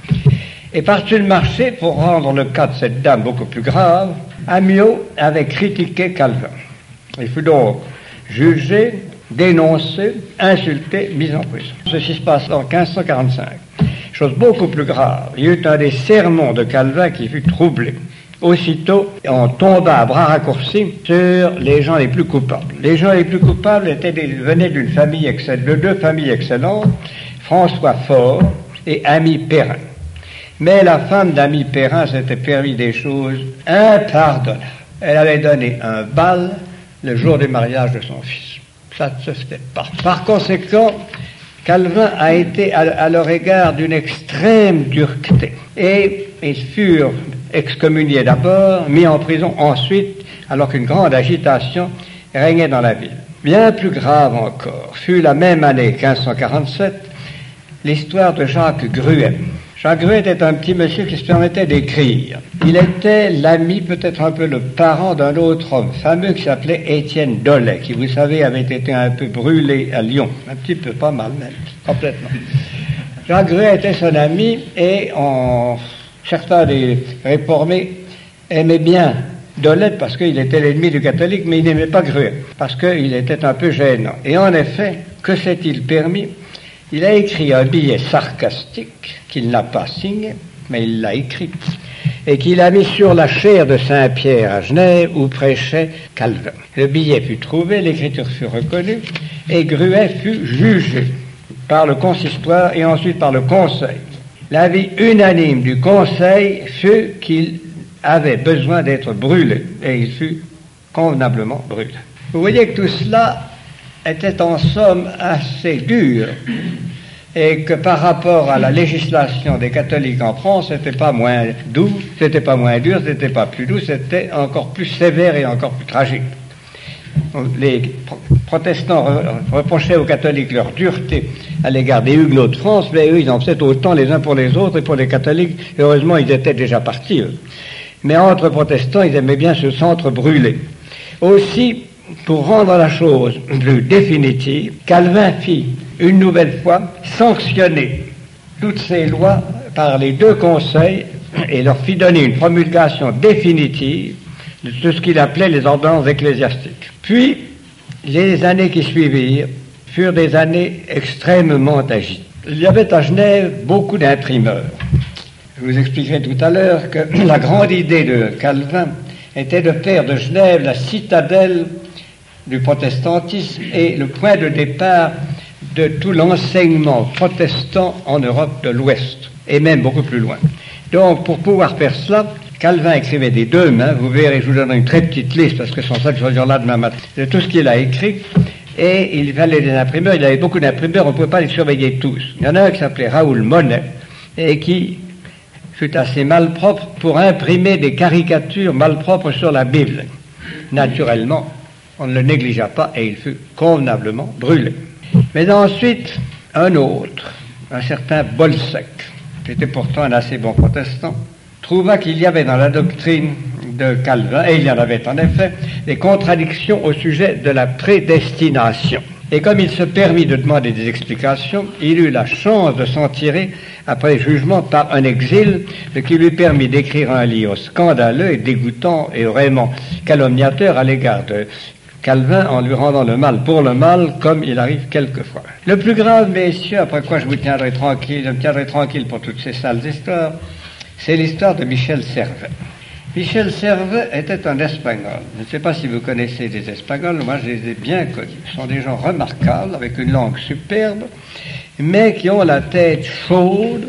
Et par-dessus le marché, pour rendre le cas de cette dame beaucoup plus grave, Amiot avait critiqué Calvin. Il fut donc jugé, dénoncé, insulté, mis en prison. Ceci se passe en quinze cent quarante-cinq. Chose beaucoup plus grave, il y eut un des sermons de Calvin qui fut troublé. aussitôt, on tomba à bras raccourcis sur les gens les plus coupables. Les gens les plus coupables étaient des, venaient d'une famille excellente, de deux familles excellentes, François Faure et Ami Perrin. Mais la femme d'Ami Perrin s'était permis des choses impardonnables. Elle avait donné un bal le jour du mariage de son fils. Ça ne se faisait pas. Par conséquent, Calvin a été à, à leur égard d'une extrême dureté. Et ils furent excommuniés d'abord, mis en prison ensuite, alors qu'une grande agitation régnait dans la ville. Bien plus grave encore fut la même année, quinze cent quarante-sept, l'histoire de Jacques Gruet. Jacques Gruet était un petit monsieur qui se permettait d'écrire. Il était l'ami, peut-être un peu le parent d'un autre homme fameux qui s'appelait Étienne Dolet, qui, vous savez, avait été un peu brûlé à Lyon. Un petit peu, pas mal même, complètement. Jacques Gruet était son ami et on, certains des réformés aimaient bien Dolet parce qu'il était l'ennemi du catholique, mais il n'aimait pas Gruet parce qu'il était un peu gênant. Et en effet, que s'est-il permis? Il a écrit un billet sarcastique qu'il n'a pas signé, mais il l'a écrit, et qu'il a mis sur la chaire de Saint-Pierre à Genève où prêchait Calvin. Le billet fut trouvé, l'écriture fut reconnue, et Gruet fut jugé par le consistoire et ensuite par le conseil. L'avis unanime du conseil fut qu'il avait besoin d'être brûlé, et il fut convenablement brûlé. Vous voyez que tout cela était en somme assez dur, et que par rapport à la législation des catholiques en France, c'était pas moins doux, c'était pas moins dur, c'était pas plus doux, c'était encore plus sévère et encore plus tragique. Les protestants reprochaient aux catholiques leur dureté à l'égard des Huguenots de France, mais eux, ils en faisaient autant les uns pour les autres, et pour les catholiques, heureusement, ils étaient déjà partis, eux. Mais entre protestants, ils aimaient bien ce centre brûlé. Aussi, pour rendre la chose plus définitive, Calvin fit une nouvelle fois sanctionner toutes ces lois par les deux conseils et leur fit donner une promulgation définitive de tout ce qu'il appelait les ordonnances ecclésiastiques. Puis, les années qui suivirent furent des années extrêmement agitées. Il y avait à Genève beaucoup d'imprimeurs. Je vous expliquerai tout à l'heure que la grande idée de Calvin était de faire de Genève la citadelle du protestantisme et le point de départ de tout l'enseignement protestant en Europe de l'Ouest, et même beaucoup plus loin. Donc, pour pouvoir faire cela, Calvin écrivait des deux mains, vous verrez, je vous donnerai une très petite liste, parce que sans ça, je vais dire là demain matin, de tout ce qu'il a écrit, et il fallait des imprimeurs, il avait beaucoup d'imprimeurs, on ne pouvait pas les surveiller tous. Il y en a un qui s'appelait Raoul Monet, et qui fut assez malpropre pour imprimer des caricatures malpropres sur la Bible. Naturellement, on ne le négligea pas et il fut convenablement brûlé. Mais ensuite, un autre, un certain Bolsec, qui était pourtant un assez bon protestant, trouva qu'il y avait dans la doctrine de Calvin, et il y en avait en effet, des contradictions au sujet de la prédestination. Et comme il se permit de demander des explications, il eut la chance de s'en tirer après jugement par un exil, ce qui lui permit d'écrire un livre scandaleux et dégoûtant et vraiment calomniateur à l'égard de Calvin en lui rendant le mal pour le mal, comme il arrive quelquefois. Le plus grave, messieurs, après quoi je vous tiendrai tranquille, je me tiendrai tranquille pour toutes ces sales histoires, c'est l'histoire de Michel Servet. Michel Servet était un Espagnol. Je ne sais pas si vous connaissez des Espagnols, moi je les ai bien connus. Ce sont des gens remarquables, avec une langue superbe, mais qui ont la tête chaude,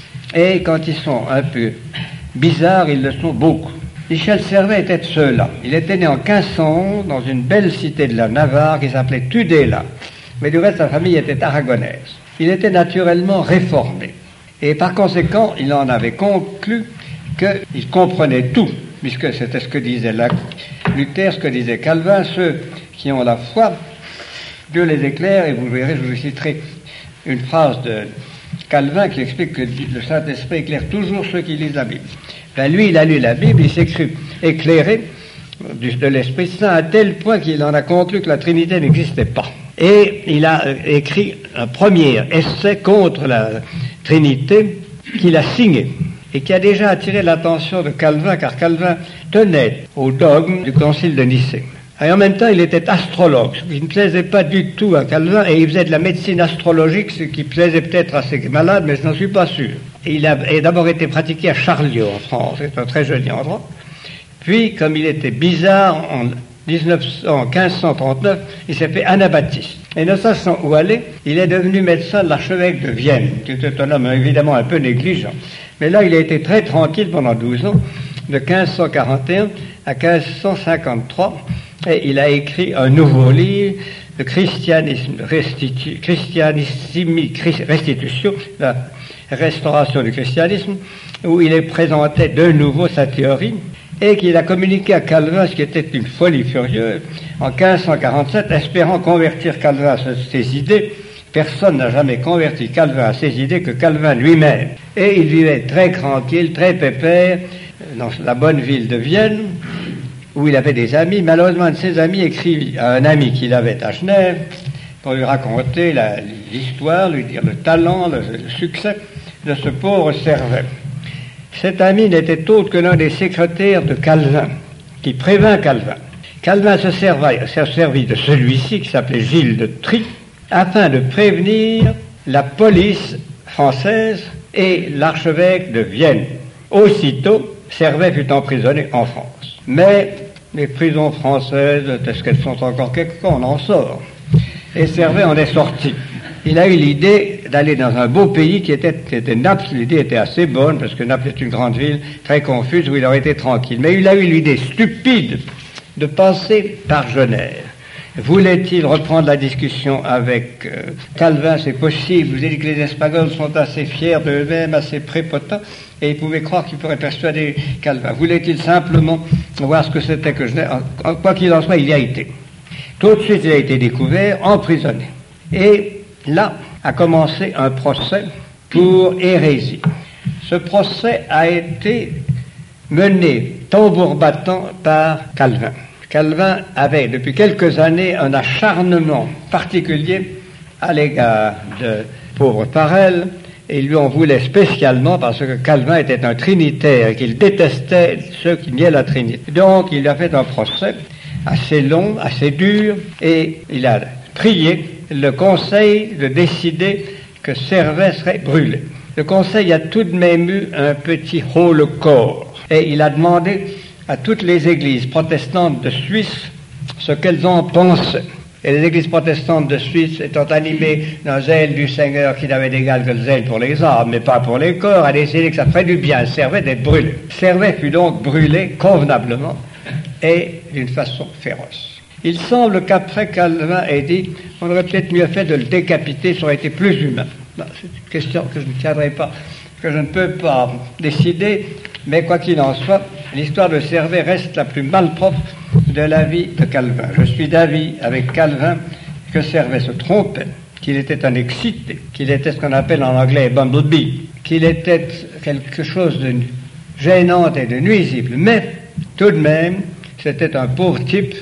et quand ils sont un peu bizarres, ils le sont beaucoup. Michel Servet était de ceux-là. Il était né en quinze cent onze dans une belle cité de la Navarre qui s'appelait Tudela, mais du reste sa famille était aragonaise. Il était naturellement réformé, et par conséquent, il en avait conclu qu'il comprenait tout, puisque c'était ce que disait Luther, ce que disait Calvin, ceux qui ont la foi, Dieu les éclaire, et vous verrez, je vous citerai une phrase de Calvin qui explique que le Saint-Esprit éclaire toujours ceux qui lisent la Bible. Ben lui, il a lu la Bible, il s'est cru éclairé de l'Esprit Saint à tel point qu'il en a conclu que la Trinité n'existait pas. Et il a écrit un premier essai contre la Trinité qu'il a signé et qui a déjà attiré l'attention de Calvin, car Calvin tenait au dogme du concile de Nicée. Et en même temps, il était astrologue, ce qui ne plaisait pas du tout à Calvin, et il faisait de la médecine astrologique, ce qui plaisait peut-être à ses malades, mais je n'en suis pas sûr. Et il a d'abord été pratiqué à Charlieu, en France, c'est un très joli endroit, Puis, comme il était bizarre, en mille quinze cent trente-neuf, il s'est fait anabaptiste. Et ne sachant où aller, il est devenu médecin de l'archevêque de Vienne, qui était un homme évidemment un peu négligent. Mais là, il a été très tranquille pendant douze ans, de quinze cent quarante et un à quinze cent cinquante-trois, et il a écrit un nouveau livre, le Christianisme, Restitu, Christianissimi Restitutio, la restauration du christianisme, où il présentait de nouveau sa théorie, et qu'il a communiqué à Calvin, ce qui était une folie furieuse, en quinze cent quarante-sept, espérant convertir Calvin à ses idées. Personne n'a jamais converti Calvin à ses idées que Calvin lui-même. Et il vivait très tranquille, très pépère, dans la bonne ville de Vienne, où il avait des amis. Malheureusement, un de ses amis écrit à un ami qu'il avait à Genève pour lui raconter la, l'histoire, lui dire le talent, le, le succès de ce pauvre Servet. Cet ami n'était autre que l'un des secrétaires de Calvin, qui prévint Calvin. Calvin se servit, se servit de celui-ci, qui s'appelait Gilles de Trie, afin de prévenir la police française et l'archevêque de Vienne. Aussitôt, Servet fut emprisonné en France. Mais les prisons françaises, est-ce qu'elles sont encore quelquefois, on en sort. Et Servet en est sorti. Il a eu l'idée d'aller dans un beau pays qui était, qui était Naples. L'idée était assez bonne, parce que Naples est une grande ville très confuse où il aurait été tranquille. Mais il a eu l'idée stupide de passer par Genève. Voulait-il reprendre la discussion avec euh, Calvin? C'est possible. Vous avez dit que les Espagnols sont assez fiers d'eux-mêmes, assez prépotents, et il pouvait croire qu'il pourrait persuader Calvin. Voulait-il simplement voir ce que c'était que Genève? Quoi qu'il en soit, il y a été. Tout de suite, il a été découvert, emprisonné. Et là a commencé un procès pour hérésie. Ce procès a été mené tambour battant par Calvin. Calvin avait depuis quelques années un acharnement particulier à l'égard de pauvre Farel, et il lui en voulait spécialement parce que Calvin était un trinitaire et qu'il détestait ceux qui niaient la Trinité. Donc il a fait un procès assez long, assez dur, et il a prié le conseil de décider que Servet serait brûlé. Le conseil a tout de même eu un petit haut-le-corps, et il a demandé à toutes les églises protestantes de Suisse ce qu'elles en pensaient. Et les églises protestantes de Suisse étant animées d'un zèle du Seigneur qui n'avait d'égal que le zèle pour les âmes, mais pas pour les corps, a décidé que ça ferait du bien à Servet d'être brûlé. Servet fut donc brûlé convenablement et d'une façon féroce. Il semble qu'après Calvin ait dit on aurait peut-être mieux fait de le décapiter, ça aurait été plus humain. Non, c'est une question que je ne tiendrai pas, que je ne peux pas décider, mais quoi qu'il en soit, l'histoire de Servet reste la plus malpropre de la vie de Calvin. Je suis d'avis avec Calvin que Servet se trompait, qu'il était un excité, qu'il était ce qu'on appelle en anglais bumblebee, qu'il était quelque chose de gênant et de nuisible, mais tout de même, c'était un pauvre type,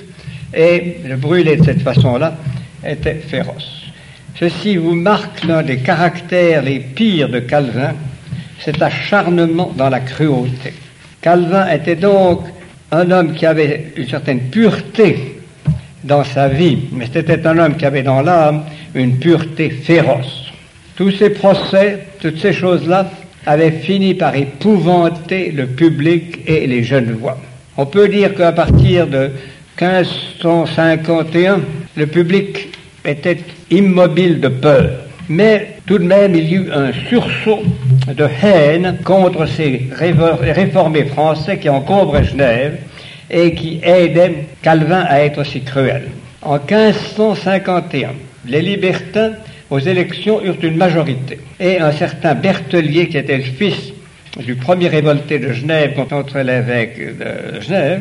et le brûler de cette façon-là était féroce. Ceci vous marque l'un des caractères les pires de Calvin, cet acharnement dans la cruauté. Calvin était donc un homme qui avait une certaine pureté dans sa vie, mais c'était un homme qui avait dans l'âme une pureté féroce. Tous ces procès, toutes ces choses-là, avaient fini par épouvanter le public et les jeunes voix. On peut dire qu'à partir de quinze cent cinquante et un, le public était immobile de peur. Mais tout de même, il y eut un sursaut de haine contre ces réformés français qui encombraient Genève et qui aidaient Calvin à être si cruel. En quinze cent cinquante et un, les libertins aux élections eurent une majorité. Et un certain Berthelier, qui était le fils du premier révolté de Genève contre l'évêque de Genève,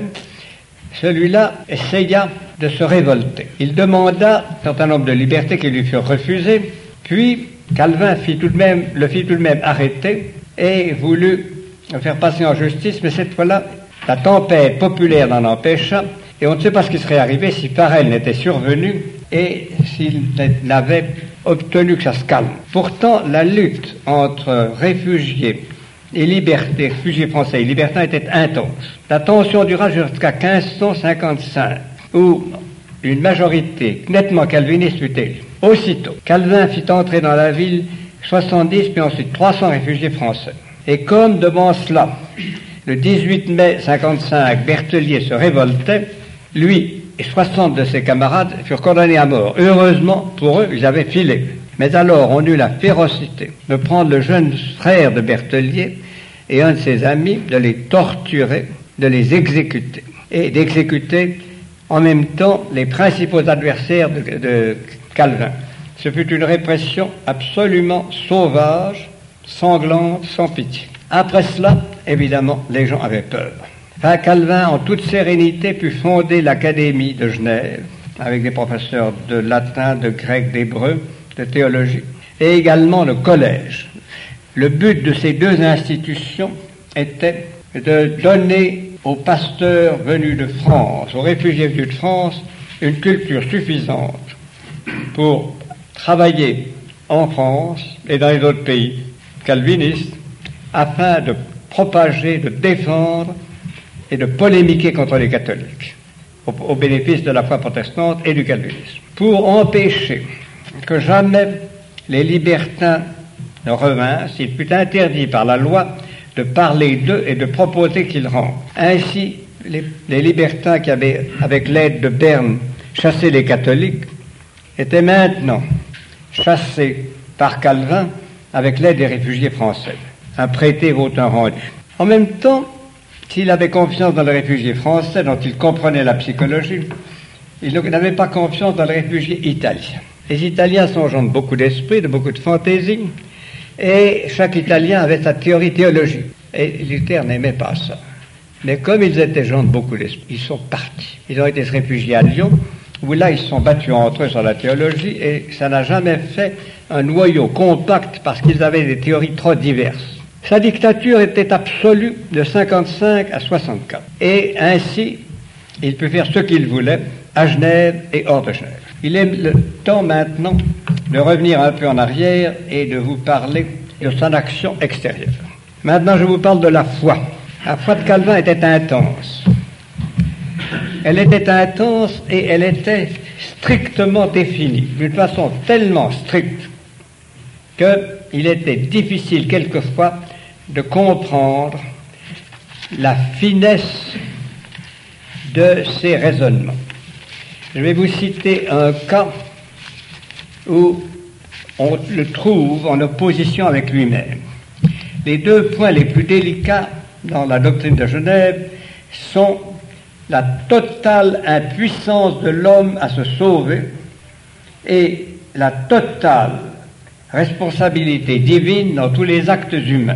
celui-là essaya de se révolter. Il demanda un certain nombre de libertés qui lui furent refusées, puis Calvin fit tout de même, le fit tout de même arrêter et voulut le faire passer en justice, mais cette fois-là, la tempête populaire l'en empêcha, et on ne sait pas ce qui serait arrivé si Farel n'était survenu et s'il n'avait obtenu que ça se calme. Pourtant, la lutte entre réfugiés et libertés, réfugiés français et libertins était intense. La tension dura jusqu'à quinze cent cinquante-cinq, où une majorité nettement calviniste fut élue. Aussitôt, Calvin fit entrer dans la ville soixante-dix, puis ensuite trois cents réfugiés français. Et comme devant cela, le dix-huit mai cinquante-cinq, Berthellier se révoltait, lui et soixante de ses camarades furent condamnés à mort. Heureusement pour eux, ils avaient filé. Mais alors on eut la férocité de prendre le jeune frère de Berthellier et un de ses amis, de les torturer, de les exécuter, et d'exécuter en même temps les principaux adversaires de, de Calvin. Ce fut une répression absolument sauvage, sanglante, sans pitié. Après cela, évidemment, les gens avaient peur. Enfin, Calvin, en toute sérénité, put fonder l'Académie de Genève, avec des professeurs de latin, de grec, d'hébreu, de théologie, et également le collège. Le but de ces deux institutions était de donner aux pasteurs venus de France, aux réfugiés venus de France, une culture suffisante pour travailler en France et dans les autres pays calvinistes, afin de propager, de défendre et de polémiquer contre les catholiques, au, au bénéfice de la foi protestante et du calvinisme, pour empêcher que jamais les libertins ne revinssent. Il fut interdit par la loi de parler d'eux et de proposer qu'ils rentrent. Ainsi, les, les libertins qui avaient, avec l'aide de Berne, chassé les catholiques, étaient maintenant chassés par Calvin avec l'aide des réfugiés français. Un prêté vaut un rendu. En même temps, s'il avait confiance dans les réfugiés français, dont il comprenait la psychologie, il n'avait pas confiance dans les réfugiés italiens. Les Italiens sont gens de beaucoup d'esprit, de beaucoup de fantaisie, et chaque Italien avait sa théorie théologique. Et Luther n'aimait pas ça. Mais comme ils étaient gens de beaucoup d'esprit, ils sont partis. Ils ont été se réfugier à Lyon, où là ils se sont battus entre eux sur la théologie, et ça n'a jamais fait un noyau compact parce qu'ils avaient des théories trop diverses. Sa dictature était absolue de cinquante-cinq à soixante-quatre. Et ainsi, il peut faire ce qu'il voulait à Genève et hors de Genève. Il est le temps maintenant de revenir un peu en arrière et de vous parler de son action extérieure. Maintenant, je vous parle de la foi. La foi de Calvin était intense. Elle était intense et elle était strictement définie, d'une façon tellement stricte qu'il était difficile quelquefois de comprendre la finesse de ses raisonnements. Je vais vous citer un cas où on le trouve en opposition avec lui-même. Les deux points les plus délicats dans la doctrine de Genève sont la totale impuissance de l'homme à se sauver et la totale responsabilité divine dans tous les actes humains.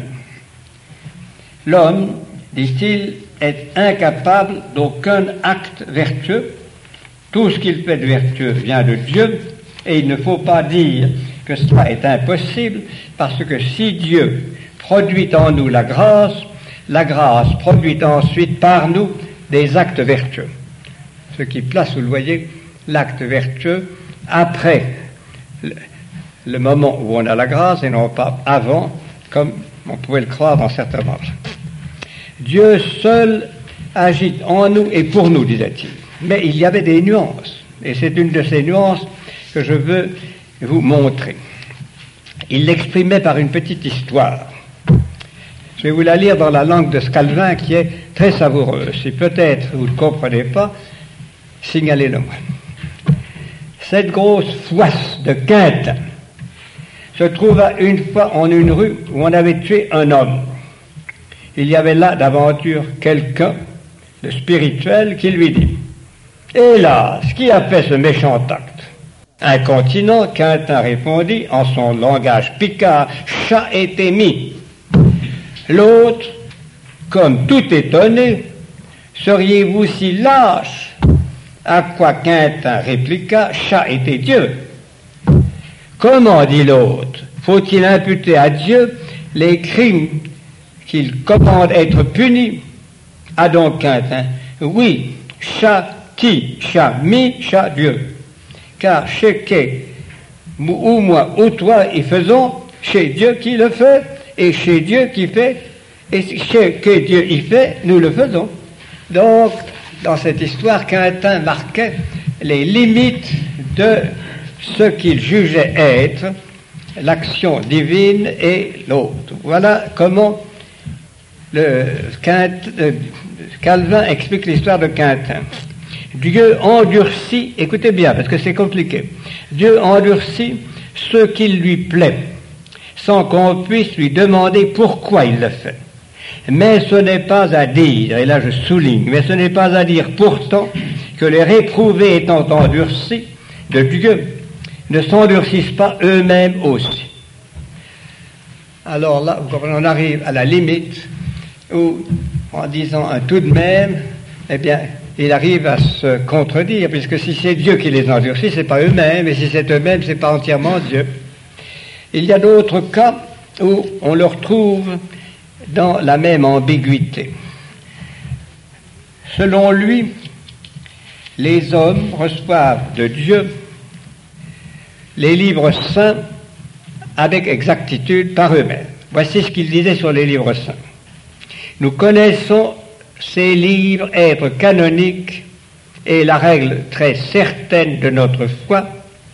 L'homme, dit-il, est incapable d'aucun acte vertueux. Tout ce qu'il fait de vertueux vient de Dieu, et il ne faut pas dire que cela est impossible, parce que si Dieu produit en nous la grâce, la grâce produit ensuite par nous des actes vertueux. Ce qui place, vous le voyez, l'acte vertueux après le, le moment où on a la grâce et non pas avant, comme on pouvait le croire dans certains moments. Dieu seul agit en nous et pour nous, disait-il. Mais il y avait des nuances, et c'est une de ces nuances que je veux vous montrer. Il l'exprimait par une petite histoire. Je vais vous la lire dans la langue de Calvin qui est très savoureuse. Si peut-être vous ne comprenez pas, signalez-le-moi. Cette grosse foisse de Quintin se trouva une fois en une rue où on avait tué un homme. Il y avait là d'aventure quelqu'un de spirituel qui lui dit « Hélas, qui a fait ce méchant acte ?» Incontinent, Quintin répondit en son langage picard « Chat était mis ». L'autre, comme tout étonné, « Seriez-vous si lâche ?» À quoi Quintin répliqua « Chat était Dieu ». Comment, dit l'autre, faut-il imputer à Dieu les crimes qu'il commande être punis? A donc Quintin, oui, chat qui, chat mi, chat Dieu. Car chez qui, ou moi, ou toi, y faisons, chez Dieu qui le fait, et chez Dieu qui fait, et chez que Dieu y fait, nous le faisons. Donc, dans cette histoire, Quintin marquait les limites de ce qu'il jugeait être l'action divine et l'autre. Voilà comment le Quint, euh, Calvin explique l'histoire de Quintin. Dieu endurcit, écoutez bien parce que c'est compliqué, Dieu endurcit ce qu'il lui plaît, sans qu'on puisse lui demander pourquoi il le fait. Mais ce n'est pas à dire, et là je souligne, mais ce n'est pas à dire pourtant que les réprouvés étant endurcis de Dieu ne s'endurcissent pas eux-mêmes aussi. Alors là, on arrive à la limite où, en disant un tout de même, eh bien, il arrive à se contredire, puisque si c'est Dieu qui les endurcit, c'est pas eux-mêmes, et si c'est eux-mêmes, c'est pas entièrement Dieu. Il y a d'autres cas où on le retrouve dans la même ambiguïté. Selon lui, les hommes reçoivent de Dieu les livres saints avec exactitude par eux-mêmes. Voici ce qu'il disait sur les livres saints. Nous connaissons ces livres être canoniques et la règle très certaine de notre foi,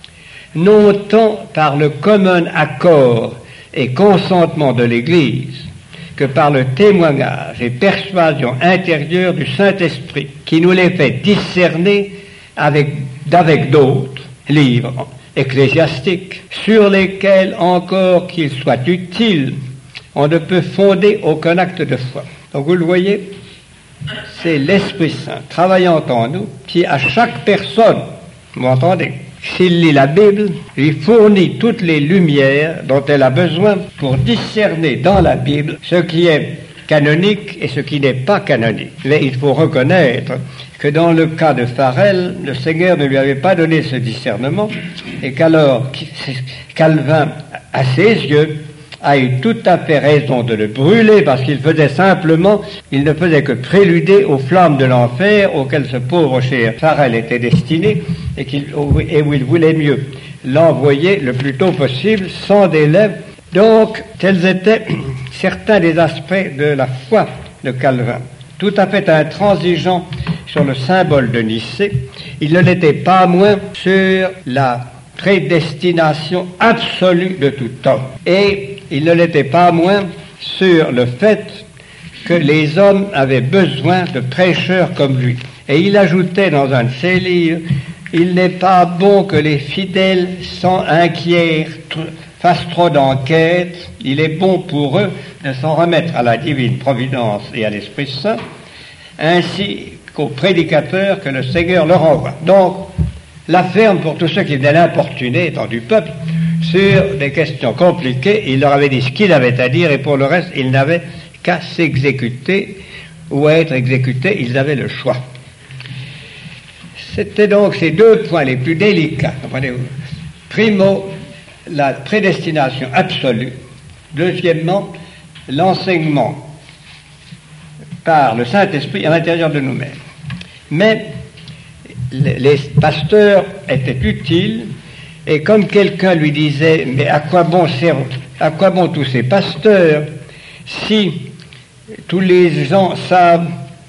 non tant par le commun accord et consentement de l'Église que par le témoignage et persuasion intérieure du Saint-Esprit, qui nous les fait discerner avec, d'avec d'autres livres ecclésiastiques, sur lesquels, encore qu'ils soient utiles, on ne peut fonder aucun acte de foi. Donc vous le voyez, c'est l'Esprit Saint travaillant en nous qui, à chaque personne, vous m'entendez, s'il lit la Bible, lui fournit toutes les lumières dont elle a besoin pour discerner dans la Bible ce qui est canonique et ce qui n'est pas canonique. Mais il faut reconnaître que dans le cas de Farel, le Seigneur ne lui avait pas donné ce discernement et qu'alors Calvin, à ses yeux, a eu tout à fait raison de le brûler parce qu'il faisait simplement, il ne faisait que préluder aux flammes de l'enfer auxquelles ce pauvre cher Farel était destiné et, qu'il, et où il voulait mieux l'envoyer le plus tôt possible, sans délai. Donc, tels étaient certains des aspects de la foi de Calvin. Tout à fait intransigeant sur le symbole de Nicée, il ne l'était pas moins sur la prédestination absolue de tout homme. Et il ne l'était pas moins sur le fait que les hommes avaient besoin de prêcheurs comme lui. Et il ajoutait dans un de ses livres, « Il n'est pas bon que les fidèles sans inquiets fassent trop d'enquêtes, il est bon pour eux de s'en remettre à la divine providence et à l'Esprit Saint, ainsi qu'aux prédicateurs que le Seigneur leur envoie. » Donc, la ferme pour tous ceux qui venaient l'importuner, étant du peuple, sur des questions compliquées, il leur avait dit ce qu'il avait à dire, et pour le reste, ils n'avaient qu'à s'exécuter ou à être exécutés, ils avaient le choix. C'était donc ces deux points les plus délicats, comprenez-vous. Primo, la prédestination absolue. Deuxièmement, l'enseignement par le Saint-Esprit à l'intérieur de nous-mêmes. Mais les pasteurs étaient utiles, et comme quelqu'un lui disait, mais à quoi bon servent, à quoi bon tous ces pasteurs si tous les gens savent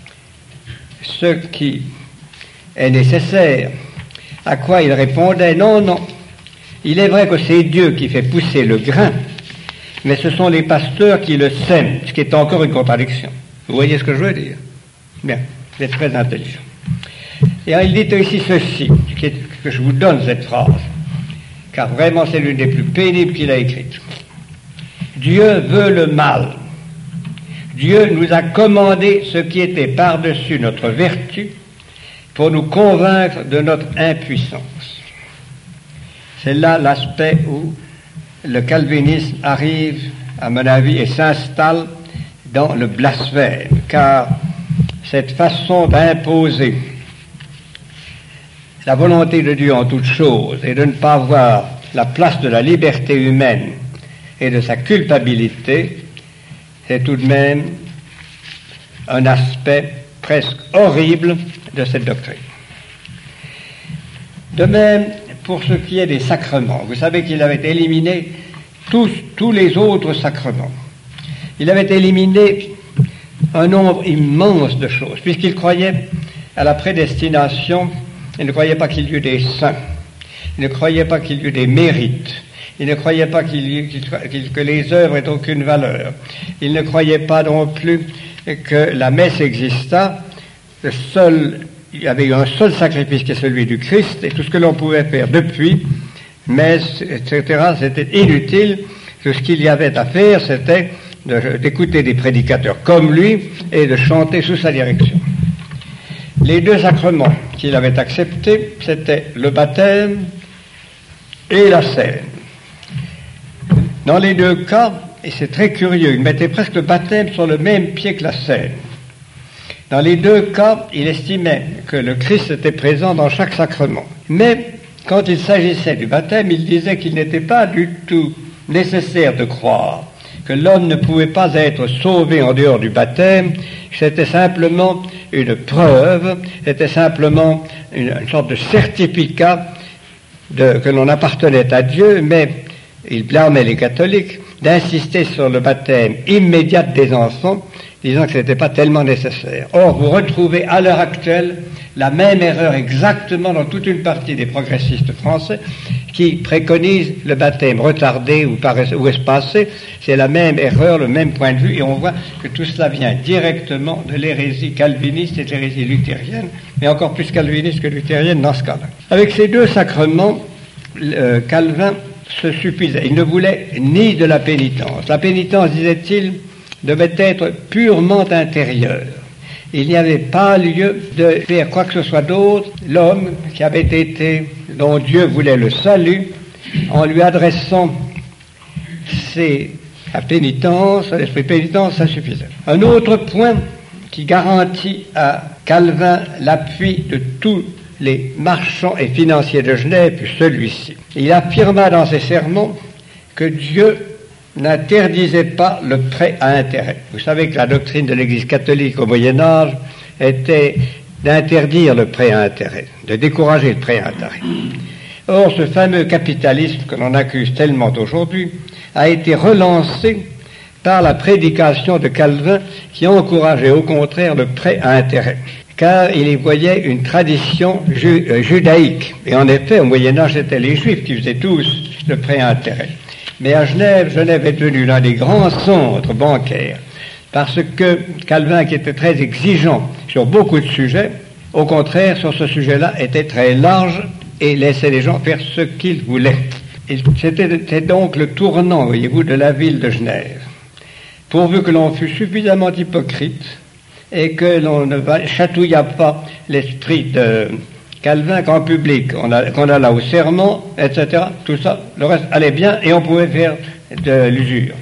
ce qui est nécessaire? À quoi il répondait, non, non, il est vrai que c'est Dieu qui fait pousser le grain, mais ce sont les pasteurs qui le sèment, ce qui est encore une contradiction. Vous voyez ce que je veux dire? Bien, vous êtes très intelligent. Et il dit ici ceci, que je vous donne cette phrase, car vraiment c'est l'une des plus pénibles qu'il a écrites. Dieu veut le mal. Dieu nous a commandé ce qui était par-dessus notre vertu pour nous convaincre de notre impuissance. C'est là l'aspect où le calvinisme arrive, à mon avis, et s'installe dans le blasphème, car cette façon d'imposer la volonté de Dieu en toutes choses et de ne pas voir la place de la liberté humaine et de sa culpabilité, c'est tout de même un aspect presque horrible de cette doctrine. De même, pour ce qui est des sacrements, vous savez qu'il avait éliminé tous, tous les autres sacrements. Il avait éliminé un nombre immense de choses, puisqu'il croyait à la prédestination. Il ne croyait pas qu'il y eût des saints. Il ne croyait pas qu'il y eût des mérites. Il ne croyait pas qu'il y, qu'il, qu'il, que les œuvres aient aucune valeur. Il ne croyait pas non plus que la messe existât. Le seul, il y avait eu un seul sacrifice qui est celui du Christ, et tout ce que l'on pouvait faire depuis, messe, et cetera, c'était inutile. Tout ce qu'il y avait à faire, c'était de, d'écouter des prédicateurs comme lui et de chanter sous sa direction. Les deux sacrements qu'il avait acceptés, c'était le baptême et la scène. Dans les deux cas, et c'est très curieux, il mettait presque le baptême sur le même pied que la scène. Dans les deux cas, il estimait que le Christ était présent dans chaque sacrement. Mais quand il s'agissait du baptême, il disait qu'il n'était pas du tout nécessaire de croire que l'homme ne pouvait pas être sauvé en dehors du baptême. C'était simplement une preuve, c'était simplement une, une sorte de certificat de, que l'on appartenait à Dieu, mais il blâmait les catholiques d'insister sur le baptême immédiat des enfants, disant que ce n'était pas tellement nécessaire. Or, vous retrouvez à l'heure actuelle la même erreur exactement dans toute une partie des progressistes français qui préconisent le baptême retardé ou, par, ou espacé. C'est la même erreur, le même point de vue, et on voit que tout cela vient directement de l'hérésie calviniste et de l'hérésie luthérienne, mais encore plus calviniste que luthérienne dans ce cas-là. Avec ces deux sacrements, euh, Calvin se suffisait. Il ne voulait ni de la pénitence. La pénitence, disait-il, devait être purement intérieure. Il n'y avait pas lieu de faire quoi que ce soit d'autre. L'homme qui avait été, dont Dieu voulait le salut, en lui adressant ses, sa pénitence, l'esprit pénitence, ça suffisait. Un autre point qui garantit à Calvin l'appui de tous les marchands et financiers de Genève, puis celui-ci. Il affirma dans ses sermons que Dieu n'interdisait pas le prêt à intérêt. Vous savez que la doctrine de l'Église catholique au Moyen-Âge était d'interdire le prêt à intérêt, de décourager le prêt à intérêt. Or, ce fameux capitalisme que l'on accuse tellement aujourd'hui a été relancé par la prédication de Calvin qui encourageait au contraire le prêt à intérêt, car il y voyait une tradition ju- euh, judaïque. Et en effet, au Moyen-Âge, c'était les Juifs qui faisaient tous le prêt à intérêt. Mais à Genève, Genève est devenu l'un des grands centres bancaires, parce que Calvin, qui était très exigeant sur beaucoup de sujets, au contraire, sur ce sujet-là, était très large et laissait les gens faire ce qu'ils voulaient. Et c'était, c'était donc le tournant, voyez-vous, de la ville de Genève. Pourvu que l'on fût suffisamment hypocrite et que l'on ne chatouillât pas l'esprit de Calvin qu'en public, on, a, qu'on alla au sermon, et cetera, tout ça, le reste allait bien et on pouvait faire de l'usure.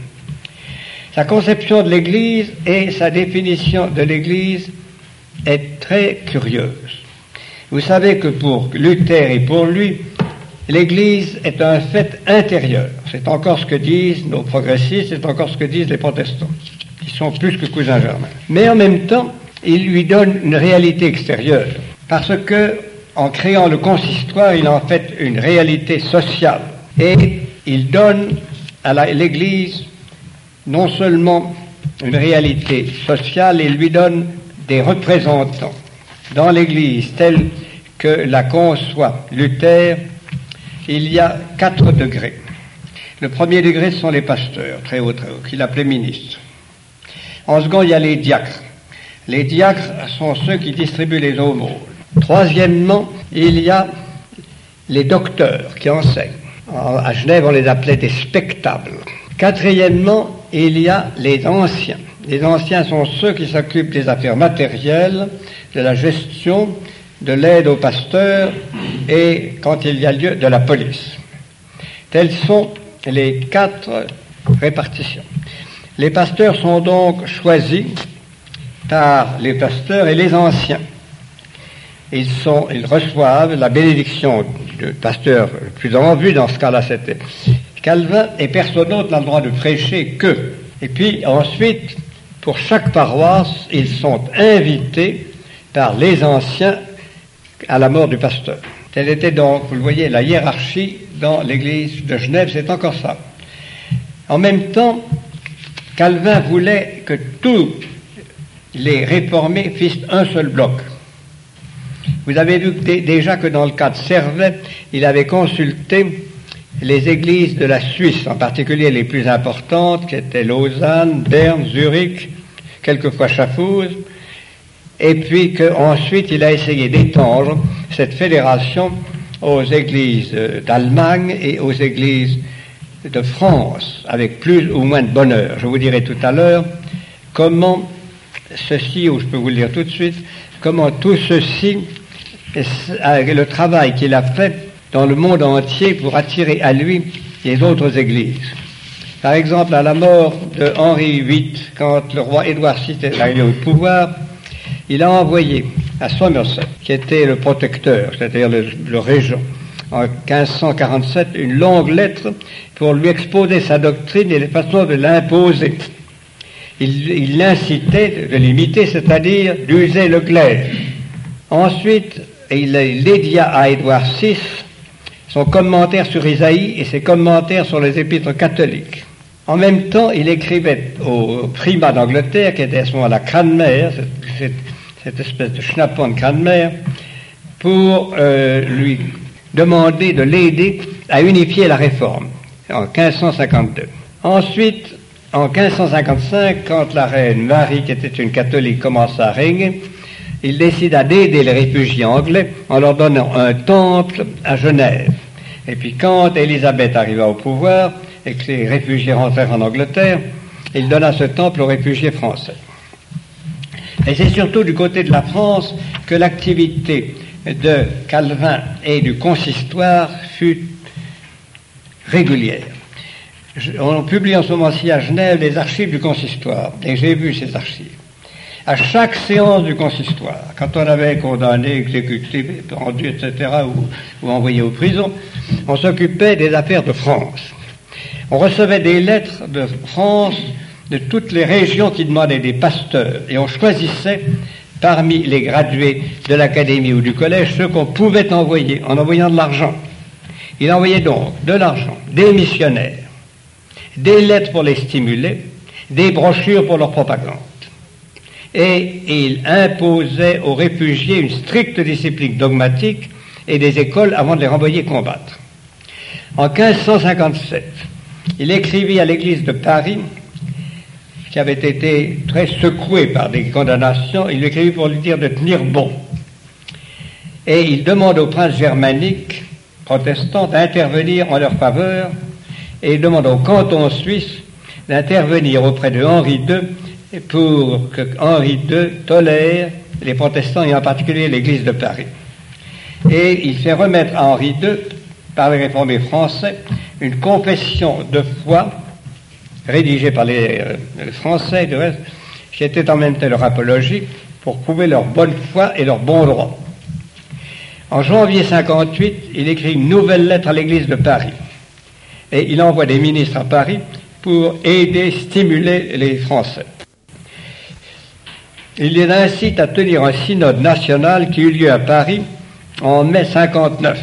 Sa conception de l'Église et sa définition de l'Église est très curieuse. Vous savez que pour Luther et pour lui, l'Église est un fait intérieur. C'est encore ce que disent nos progressistes, c'est encore ce que disent les protestants, qui sont plus que cousins germains. Mais en même temps, il lui donne une réalité extérieure, parce que en créant le consistoire, il en fait une réalité sociale. Et il donne à la, l'Église non seulement une réalité sociale, il lui donne des représentants. Dans l'Église telle que la conçoit Luther, il y a quatre degrés. Le premier degré, ce sont les pasteurs, très haut, très haut, qu'il appelait ministres. En second, il y a les diacres. Les diacres sont ceux qui distribuent les aumônes. Troisièmement, il y a les docteurs qui enseignent. À Genève, on les appelait des spectables. Quatrièmement, il y a les anciens. Les anciens sont ceux qui s'occupent des affaires matérielles, de la gestion, de l'aide aux pasteurs et, quand il y a lieu, de la police. Telles sont les quatre répartitions. Les pasteurs sont donc choisis par les pasteurs et les anciens. Ils, sont, ils reçoivent la bénédiction du pasteur le plus en vue, dans ce cas-là c'était Calvin, et personne d'autre n'a le droit de prêcher qu'eux. Et puis ensuite, pour chaque paroisse, ils sont invités par les anciens à la mort du pasteur. Telle était donc, vous le voyez, la hiérarchie dans l'église de Genève, c'est encore ça. En même temps, Calvin voulait que tous les réformés fissent un seul bloc. Vous avez vu déjà que dans le cas de Servet, il avait consulté les églises de la Suisse, en particulier les plus importantes, qui étaient Lausanne, Berne, Zurich, quelquefois Schaffhouse, et puis qu'ensuite il a essayé d'étendre cette fédération aux églises d'Allemagne et aux églises de France, avec plus ou moins de bonheur. Je vous dirai tout à l'heure comment ceci, ou je peux vous le dire tout de suite, comment tout ceci, le travail qu'il a fait dans le monde entier pour attirer à lui les autres églises. Par exemple, à la mort de Henri huit, quand le roi Édouard six est arrivé au pouvoir, il a envoyé à Somerset, qui était le protecteur, c'est-à-dire le, le régent, en quinze cent quarante-sept, une longue lettre pour lui exposer sa doctrine et les façons de l'imposer. Il, il l'incitait de l'imiter, c'est-à-dire d'user le glaive. Ensuite, il, il dédia à Édouard six son commentaire sur Isaïe et ses commentaires sur les épîtres catholiques. En même temps, il écrivait au primat d'Angleterre, qui était à ce moment-là Cranmer, cette, cette, cette espèce de schnappant de Cranmer, pour euh, lui demander de l'aider à unifier la réforme, en quinze cent cinquante-deux. Ensuite, en quinze cent cinquante-cinq, quand la reine Marie, qui était une catholique, commença à régner, il décida d'aider les réfugiés anglais en leur donnant un temple à Genève. Et puis quand Élisabeth arriva au pouvoir et que les réfugiés rentrèrent en Angleterre, il donna ce temple aux réfugiés français. Et c'est surtout du côté de la France que l'activité de Calvin et du consistoire fut régulière. On publie en ce moment-ci à Genève les archives du consistoire, et j'ai vu ces archives. À chaque séance du consistoire, quand on avait condamné, exécuté, pendu, et cetera, ou, ou envoyé aux prisons, on s'occupait des affaires de France. On recevait des lettres de France, de toutes les régions qui demandaient des pasteurs, et on choisissait parmi les gradués de l'académie ou du collège ceux qu'on pouvait envoyer, en envoyant de l'argent. Il envoyait donc de l'argent, des missionnaires, des lettres pour les stimuler, des brochures pour leur propagande. Et il imposait aux réfugiés une stricte discipline dogmatique et des écoles avant de les renvoyer combattre. En quinze cent cinquante-sept, il écrivit à l'église de Paris, qui avait été très secouée par des condamnations, il lui écrivit pour lui dire de tenir bon. Et il demande aux princes germaniques, protestants, d'intervenir en leur faveur, et il demande au canton suisse d'intervenir auprès de Henri deux pour que Henri deux tolère les protestants et en particulier l'église de Paris. Et il fait remettre à Henri deux, par les réformés français, une confession de foi rédigée par les, euh, les Français, de reste, qui était en même temps leur apologie pour prouver leur bonne foi et leur bon droit. En janvier cinquante-huit, il écrit une nouvelle lettre à l'église de Paris. Et il envoie des ministres à Paris pour aider, stimuler les Français. Il les incite à tenir un synode national qui eut lieu à Paris en mai cinquante-neuf.